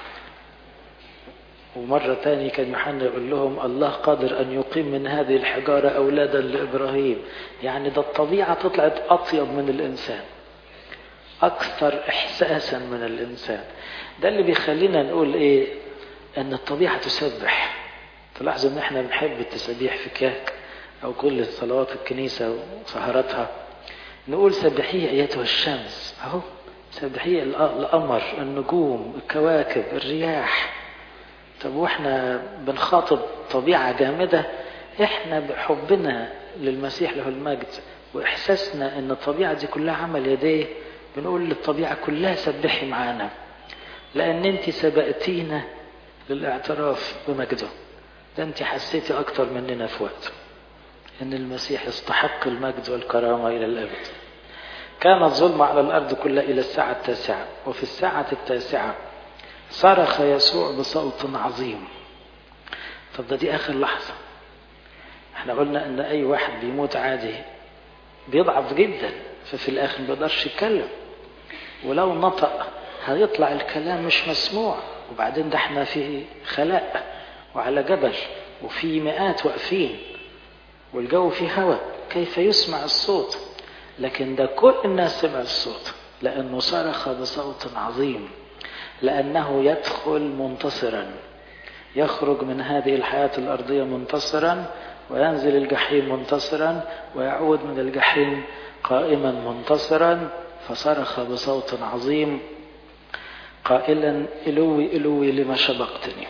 ومرة تاني كان يوحنا يقول لهم الله قادر ان يقيم من هذه الحجارة اولادا لابراهيم. يعني ده الطبيعة طلعت اطيب من الانسان اكثر احساسا من الانسان. ده اللي بيخلينا نقول ايه ان الطبيعة تسبح. تلاحظوا ان احنا بنحب التسبيح في كاك او كل صلوات الكنيسة وسهراتها نقول سبحيه ايتها الشمس. اهو سبحيه القمر النجوم الكواكب الرياح. طب واحنا بنخاطب طبيعة جامدة؟ احنا بحبنا للمسيح له المجد واحساسنا ان الطبيعة دي كلها عمل يديه بنقول للطبيعة كلها سبحي معانا لان انت سبقتينا للاعتراف بمجده. ده انت حسيتي اكتر مننا في وقت ان المسيح يستحق المجد والكرامة الى الابد. كانت ظلمة على الارض كلها الى الساعة التاسعة. وفي الساعة التاسعة صرخ يسوع بصوت عظيم. طب ده دي اخر لحظة. احنا قلنا ان اي واحد بيموت عادي بيضعف جدا ففي الاخر ما بيقدرش يتكلم ولو نطق هيطلع الكلام مش مسموع. وبعدين ده احنا في خلاء وعلى جبل وفي مئات واقفين والجو فيه هواء كيف يسمع الصوت؟ لكن ده كل الناس سمع الصوت لأنه صرخ بصوت عظيم لأنه يدخل منتصرا يخرج من هذه الحياة الأرضية منتصرا وينزل الجحيم منتصرا ويعود من الجحيم قائما منتصرا. فصرخ بصوت عظيم قائلا إلوي إلوي لما شبقتني.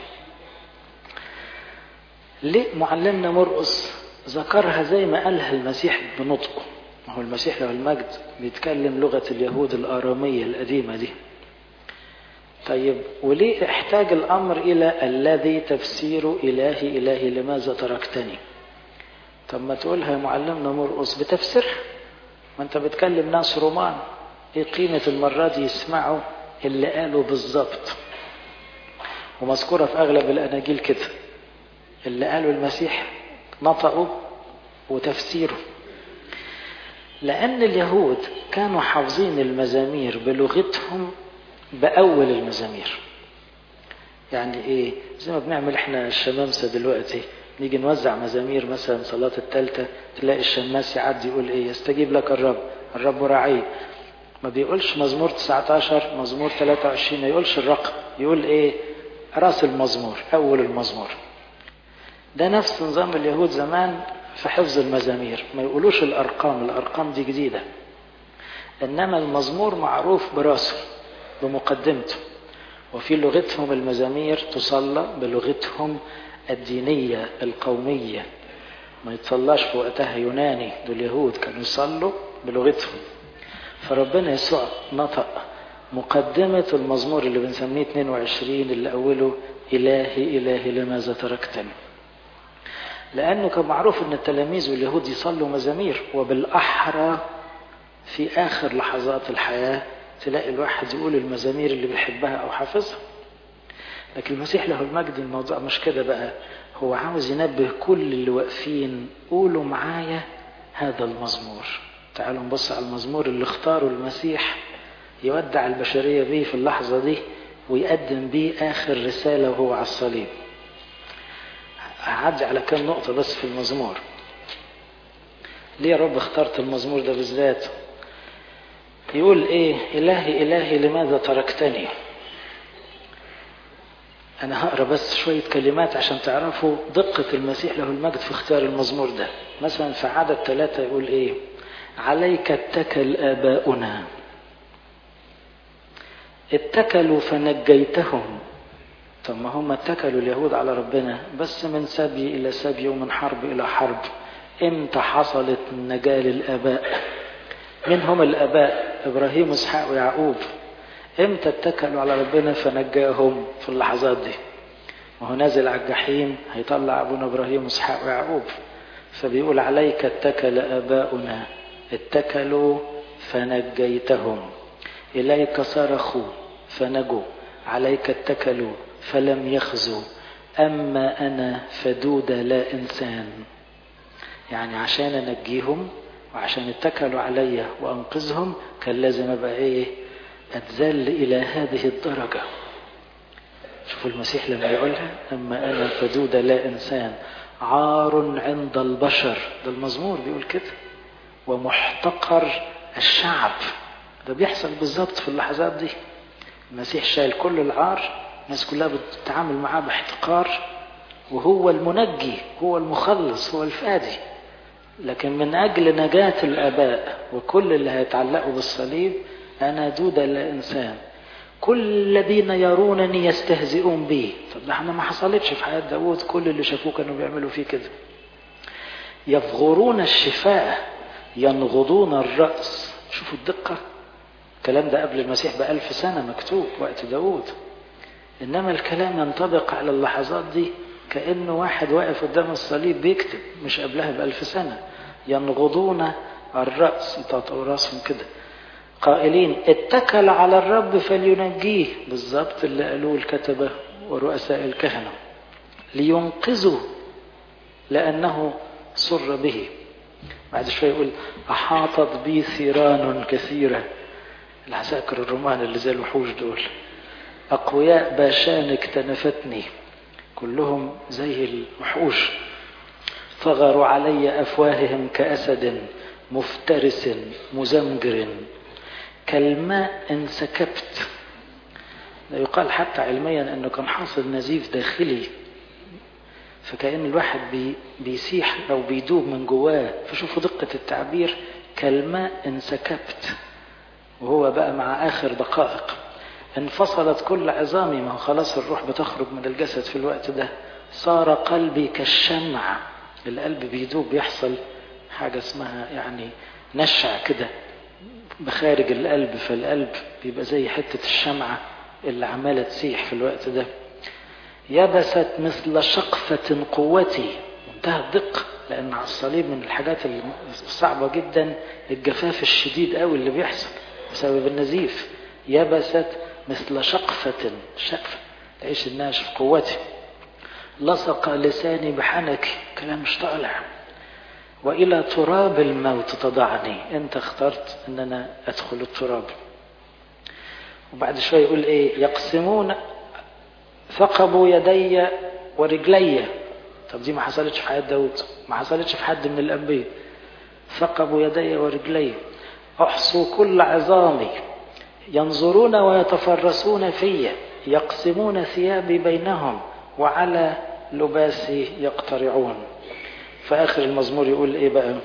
ليه معلمنا مرقس ذكرها زي ما قالها المسيح بنطقه؟ ما هو المسيح له المجد بيتكلم لغة اليهود الآرامية القديمة دي. طيب وليه احتاج الأمر إلى الذي تفسير إلهي إلهي لماذا تركتني؟ طب ما تقولها يا معلمنا مرقس بتفسيرها. ما انت بتكلم ناس رومان ايه قيمة المرة دي يسمعوا اللي قالوا بالضبط. ومذكورة في أغلب الأناجيل كده اللي قالوا المسيح نطقوا وتفسيره. لأن اليهود كانوا حافظين المزامير بلغتهم بأول المزامير. يعني إيه؟ زي ما بنعمل إحنا الشمامسة دلوقتي نيجي نوزع مزامير مثلا صلاة التالتة تلاقي الشماس يعدي يقول إيه؟ يستجيب لك الرب الرب راعي. ما بيقولش مزمور تسعة عشر مزمور ثلاثة وعشرين ما يقولش الرقم يقول إيه؟ رأس المزمور أول المزمور. ده نفس نظام اليهود زمان في حفظ المزامير. ما يقولوش الأرقام الأرقام دي جديدة إنما المزمور معروف براسه بمقدمته. وفي لغتهم المزامير تصلى بلغتهم الدينية القومية ما يتصلاش في وقتها يوناني. دول اليهود كانوا يصلوا بلغتهم. فربنا يسوع نطق مقدمة المزمور اللي بنسميه اثنين وعشرين اللي أوله إلهي إلهي لماذا تركتني. لأنه كان معروف أن التلاميذ واليهود يصلوا مزامير وبالأحرى في آخر لحظات الحياة تلاقي الواحد يقول المزامير اللي بيحبها أو حافظها. لكن المسيح له المجد الموضوع مش كده بقى. هو عاوز ينبه كل اللي واقفين، قولوا معايا هذا المزمور. تعالوا نبص على المزمور اللي اختاره المسيح يودع البشرية بيه في اللحظة دي ويقدم بيه آخر رسالة وهو على الصليب. هعدي على كام نقطة بس في المزمور. ليه يا رب اخترت المزمور ده بالذات؟ يقول ايه؟ إلهي إلهي لماذا تركتني. أنا هقرأ بس شوية كلمات عشان تعرفوا دقة المسيح له المجد في اختيار المزمور ده. مثلا في عدد ثلاثة يقول ايه؟ عليك اتكل آباؤنا، اتكلوا فنجيتهم. طب ما هم اتكلوا اليهود على ربنا بس من سبي إلى سبي ومن حرب إلى حرب. امتى حصلت النجاة للآباء؟ من هم الآباء؟ إبراهيم وإسحاق ويعقوب. امتى اتكلوا على ربنا فنجاهم؟ في اللحظات دي. وهو نازل على الجحيم هيطلع أبونا إبراهيم وإسحاق ويعقوب، فبيقول عليك اتكل آباؤنا، اتكلوا فنجيتهم. إليك صرخوا فنجوا، عليك اتكلوا فلم يخزوا، أما أنا فدود لا إنسان. يعني عشان أنجيهم وعشان اتكلوا علي وأنقذهم كان لازم أبقى إيه؟ أتذل إلى هذه الدرجة. شوفوا المسيح لما يقولها أما أنا فدود لا إنسان، عار عند البشر، ده المزمور بيقول كده، ومحتقر الشعب. ده بيحصل بالظبط في اللحظات دي. المسيح شايل كل العار، الناس كلها بتتعامل معاه باحتقار، وهو المنجي، هو المخلص، هو الفادي. لكن من أجل نجاة الآباء وكل اللي هيتعلقوا بالصليب أنا دود لا إنسان، كل الذين يرونني يستهزئون بي. طب ده احنا ما حصلتش في حياة داود، كل اللي شافوه كانوا بيعملوا فيه كده. يفغرون الشفاء، ينغضون الرأس. شوفوا الدقة، الكلام ده قبل المسيح بألف سنة مكتوب وقت داود، إنما الكلام ينطبق على اللحظات دي كأنه واحد واقف قدام الصليب بيكتب، مش قبلها بألف سنة. ينغضون الرأس، يطاطوا راسهم كده، قائلين اتكل على الرب فلينجيه. بالضبط اللي قالوه الكتبة ورؤساء الكهنة، لينقذوا لأنه سر به. بعد شوية يقول أحاطت بي ثيران كثيرة، العساكر الرومان اللي زي الوحوش دول، أقوياء باشان اكتنفتني، كلهم زي الوحوش. ثغروا علي أفواههم كأسد مفترس مزمجر، كالماء انسكبت. يقال حتى علميا أنه كان حاصل نزيف داخلي، فكأن الواحد بي بيسيح أو بيدوب من جواه. فشوفوا دقة التعبير، كالماء انسكبت، وهو بقى مع آخر دقائق. انفصلت كل عظامي، ما هو خلاص الروح بتخرج من الجسد في الوقت ده. صار قلبي كالشمع، القلب بيدوب، بيحصل حاجة اسمها يعني نشع كده بخارج القلب، فالقلب بيبقى زي حتة الشمعة اللي عمالة تسيح في الوقت ده. يبست مثل شقفة قوتي، منتهى الدقة، لأن على الصليب من الحاجات الصعبة جدا الجفاف الشديد قوي اللي بيحصل بسبب النزيف. يبست مثل شقفة، شقفة تعيش الناشف قوتي. لصق لساني بحنكي، كلام مش طالع. وإلى تراب الموت تضعني، أنت اخترت أن أنا أدخل التراب. وبعد شوية يقول إيه؟ يقسمون ثقبوا يدي ورجلي. طب دي ما حصلتش في حياة داود، ما حصلتش في حد من الأنبياء. ثقبوا يدي ورجلي، أحصوا كل عظامي، ينظرون ويتفرسون في، يقسمون ثيابي بينهم، وعلى لباسي يقترعون. فآخر المزمور يقول إيه بقى؟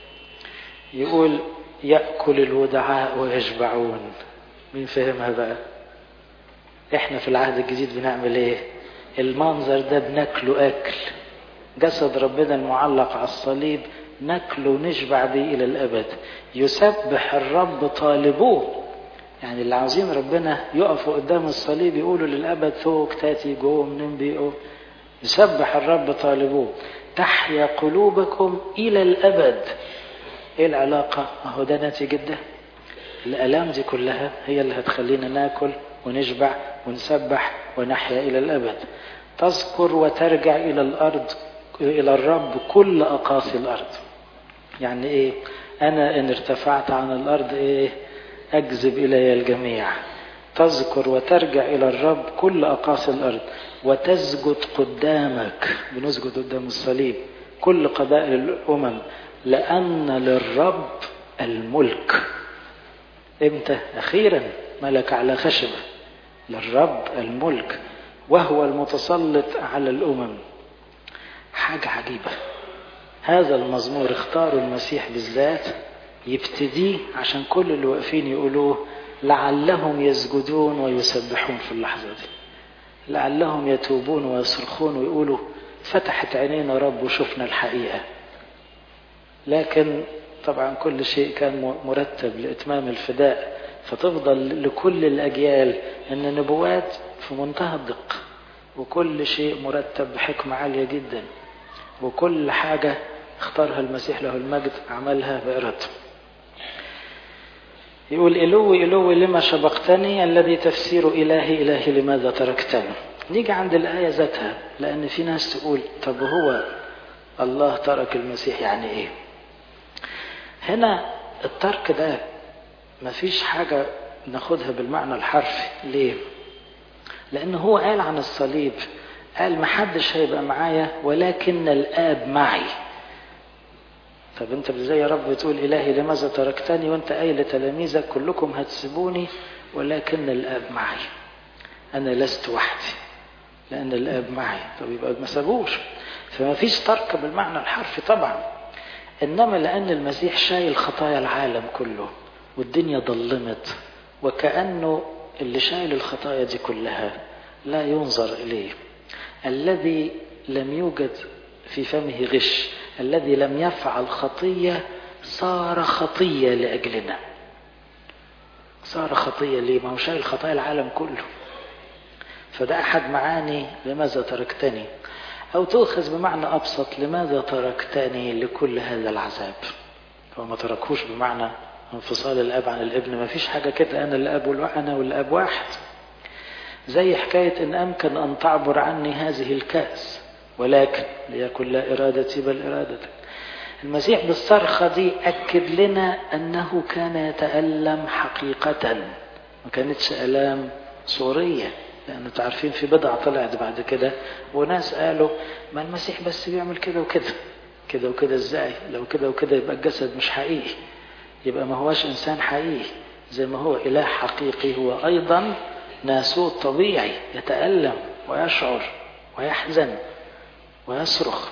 يقول يأكل الودعاء ويشبعون. مين فهمها بقى؟ إحنا في العهد الجديد بنعمل إيه؟ المنظر ده بناكله أكل جسد ربنا المعلق على الصليب، ناكله ونشبع به إلى الأبد. يسبح الرب طالبوه، يعني اللي عاوزين ربنا يقفوا قدام الصليب يقولوا للأبد ثوك تاتي جو منين بيقول. يسبح الرب طالبوه، تحيا قلوبكم إلى الأبد. إيه العلاقة؟ أهو ده ناتج ده. الآلام دي كلها هي اللي هتخلينا ناكل ونشبع ونسبح ونحيا إلى الأبد. تذكر وترجع إلى الأرض إلى الرب كل أقاصي الأرض. يعني إيه؟ أنا إن ارتفعت عن الأرض إيه؟ أجذب إلي الجميع. تذكر وترجع إلى الرب كل أقاصي الأرض وتسجد قدامك، بنسجد قدام الصليب كل قبائل الأمم، لأن للرب الملك. إمتى؟ أخيرا ملك على خشبة. للرب الملك وهو المتسلط على الأمم. حاجة عجيبة. هذا المزمور اختاروا المسيح بالذات يبتديه عشان كل اللي واقفين يقولوه، لعلهم يسجدون ويسبحون في اللحظة دي، لعلهم يتوبون ويصرخون ويقولوا فتحت عينينا رب وشفنا الحقيقة. لكن طبعا كل شيء كان مرتب لإتمام الفداء، فتفضل لكل الأجيال أن النبوات في منتهى الدقة، وكل شيء مرتب بحكمة عالية جدا، وكل حاجة اختارها المسيح له المجد عملها بإرادته. يقول إلوي إلوي لما شبقتني، الذي تفسير إلهي إلهي لماذا تركتني. نيجي عند الآية ذاتها، لأن في ناس تقول طب هو الله ترك المسيح يعني إيه؟ هنا الترك ده مفيش حاجة ناخدها بالمعنى الحرفي. ليه؟ لأنه هو قال عن الصليب، قال محدش هيبقى معايا ولكن الآب معي. طب انت ازاي يا رب بتقول إلهي لماذا تركتني وانت قايل لتلاميذك كلكم هتسيبوني ولكن الآب معي؟ أنا لست وحدي لأن الآب معي. طب يبقى ما سابوش. فما فيش ترك بالمعنى الحرفي طبعا، إنما لأن المسيح شايل خطايا العالم كله والدنيا ضلمت، وكأنه اللي شايل الخطايا دي كلها لا ينظر إليه. الذي لم يوجد في فمه غش، الذي لم يفعل خطية صار خطية لأجلنا. صار خطية ليه؟ ما هو شايل خطايا العالم كله. فده أحد معاني لماذا تركتني، أو تؤخذ بمعنى أبسط لماذا تركتني لكل هذا العذاب. هو ما تركوش بمعنى انفصال الأب عن الابن، ما فيش حاجة كده أنا الأب والأنا والأب واحد. زي حكاية إن أمكن أن تعبر عني هذه الكأس ولكن ليكن لا إرادتي بل إرادتك. المسيح بالصرخة دي أكد لنا أنه كان يتألم حقيقة، ما كانتش ألام صورية. لأنه تعرفين في بدعة طلعت بعد كده وناس قالوا ما المسيح بس بيعمل كده وكده كده وكده. ازاي؟ لو كده وكده يبقى الجسد مش حقيقي، يبقى ما هواش إنسان حقيقي. زي ما هو إله حقيقي هو أيضا ناسوت طبيعي يتألم ويشعر ويحزن ويصرخ.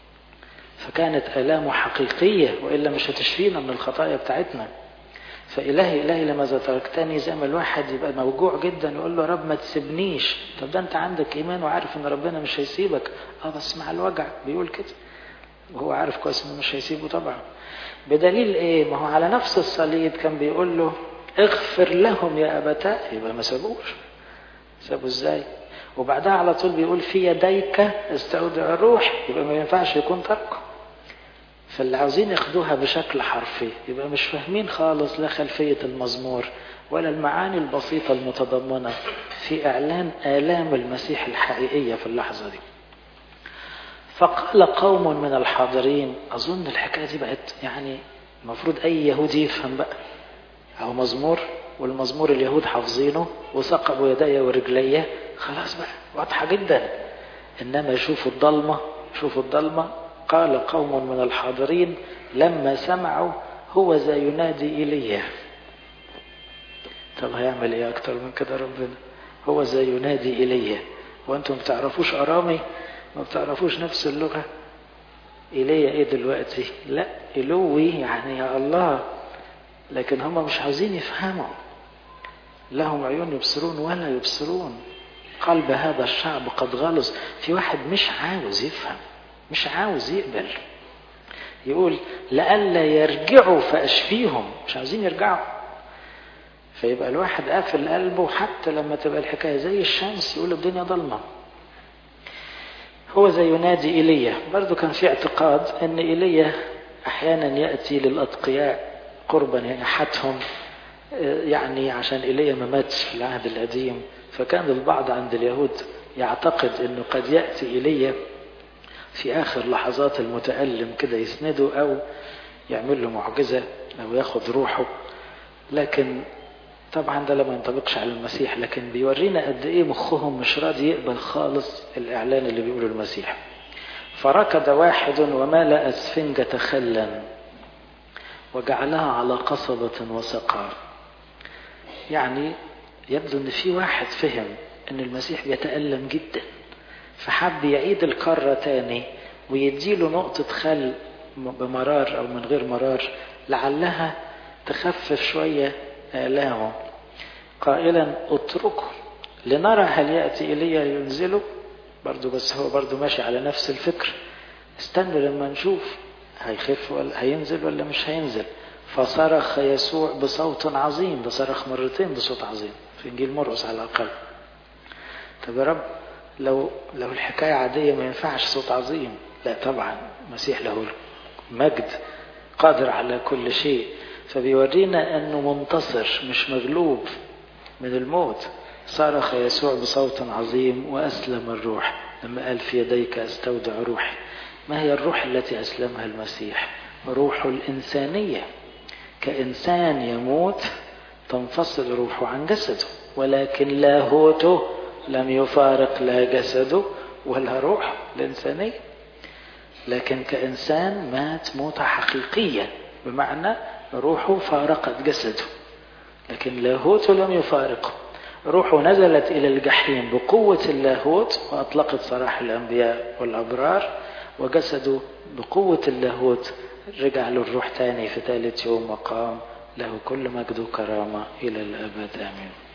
فكانت آلامه حقيقية، وإلا مش هتشفينا من الخطايا بتاعتنا. فإلهي إلهي لماذا تركتني، زي ما الواحد يبقى موجوع جدا يقول له رب ما تسيبنيش. طب ده أنت عندك إيمان وعارف إن ربنا مش هيسيبك. آه بس مع الوجع بيقول كده، وهو عارف كويس إنه مش هيسيبه طبعا. بدليل إيه؟ ما هو على نفس الصليب كان بيقول له اغفر لهم يا أبتاء. يبقى ما سابوش. سابوا إزاي؟ وبعدها على طول بيقول في يديك استودع الروح. يبقى ما ينفعش يكون تركه. فاللي عاوزين ياخدوها بشكل حرفي يبقى مش فاهمين خالص لا خلفية المزمور ولا المعاني البسيطة المتضمنة في إعلان آلام المسيح الحقيقية في اللحظة دي. فقال قوم من الحاضرين، أظن الحكاية دي بقت يعني المفروض أي يهودي يفهم بقى. أو مزمور، والمزمور اليهود حافظينه وثقبوا يدي ورجلي، خلاص بقى واضحة جدا. إنما يشوفوا الضلمة، يشوفوا الضلمة. قال قوم من الحاضرين لما سمعوا هو ذا ينادي إليه. طب هيعمل إيه أكتر من كده ربنا؟ هو ذا ينادي إليه. وأنتم ما بتعرفوش أرامي، ما بتعرفوش نفس اللغة. إليه إيه دلوقتي؟ لا إلوي يعني يا الله. لكن هم مش عاوزين يفهموا. لهم عيون يبصرون ولا يبصرون، قلب هذا الشعب قد غلظ. في واحد مش عاوز يفهم، مش عاوز يقبل. يقول لألا يرجعوا فأشفيهم، مش عاوزين يرجعوا. فيبقى الواحد قافل قلبه حتى لما تبقى الحكاية زي الشمس يقول الدنيا ضلمة. هو زي ينادي إيليا. برضو كان في اعتقاد أن إيليا أحيانا يأتي للأتقياء قربا ينحتهم، يعني عشان إيليا ما ماتش في العهد القديم. فكان البعض عند اليهود يعتقد أنه قد يأتي إليه في آخر لحظات المتألم كده يسنده أو يعمل له معجزة أو ياخد روحه. لكن طبعا ده لما ينطبقش على المسيح، لكن بيورينا قد إيه مخهم مش راضي يقبل خالص الإعلان اللي بيقوله المسيح. فركض واحد وملأ اسفنجة خلا وجعلها على قصبة وسقى. يعني يبدو ان في واحد فهم ان المسيح بيتألم جدا، فحب يعيد الكرة تاني ويديله نقطة خل بمرار او من غير مرار لعلها تخفف شوية آلامه، قائلا اتركه لنرى هل يأتي إلي ينزله. برضو بس هو برضو ماشي على نفس الفكر، استنوا لما نشوف هيخف ولا هينزل ولا مش هينزل. فصرخ يسوع بصوت عظيم، ده صرخ مرتين بصوت عظيم في انجيل مرقس على الاقل. طب يا رب لو لو الحكايه عاديه ما ينفعش صوت عظيم؟ لا طبعا، المسيح له مجد قادر على كل شيء، فبيورينا انه منتصر مش مغلوب من الموت. صرخ يسوع بصوت عظيم واسلم الروح لما قال في يديك استودع روحي. ما هي الروح التي اسلمها المسيح؟ روح الانسانيه، كإنسان يموت تنفصل روحه عن جسده، ولكن لاهوته لم يفارق لا جسده ولا روح الإنسانية. لكن كإنسان مات موتة حقيقية، بمعنى روحه فارقت جسده، لكن لاهوته لم يفارقه. روحه نزلت إلى الجحيم بقوة اللاهوت وأطلقت سراح الأنبياء والأبرار، وجسده بقوة اللاهوت رجع له الروح تاني في ثالث يوم وقام. له كل مجد وكرامة إلى الأبد آمين.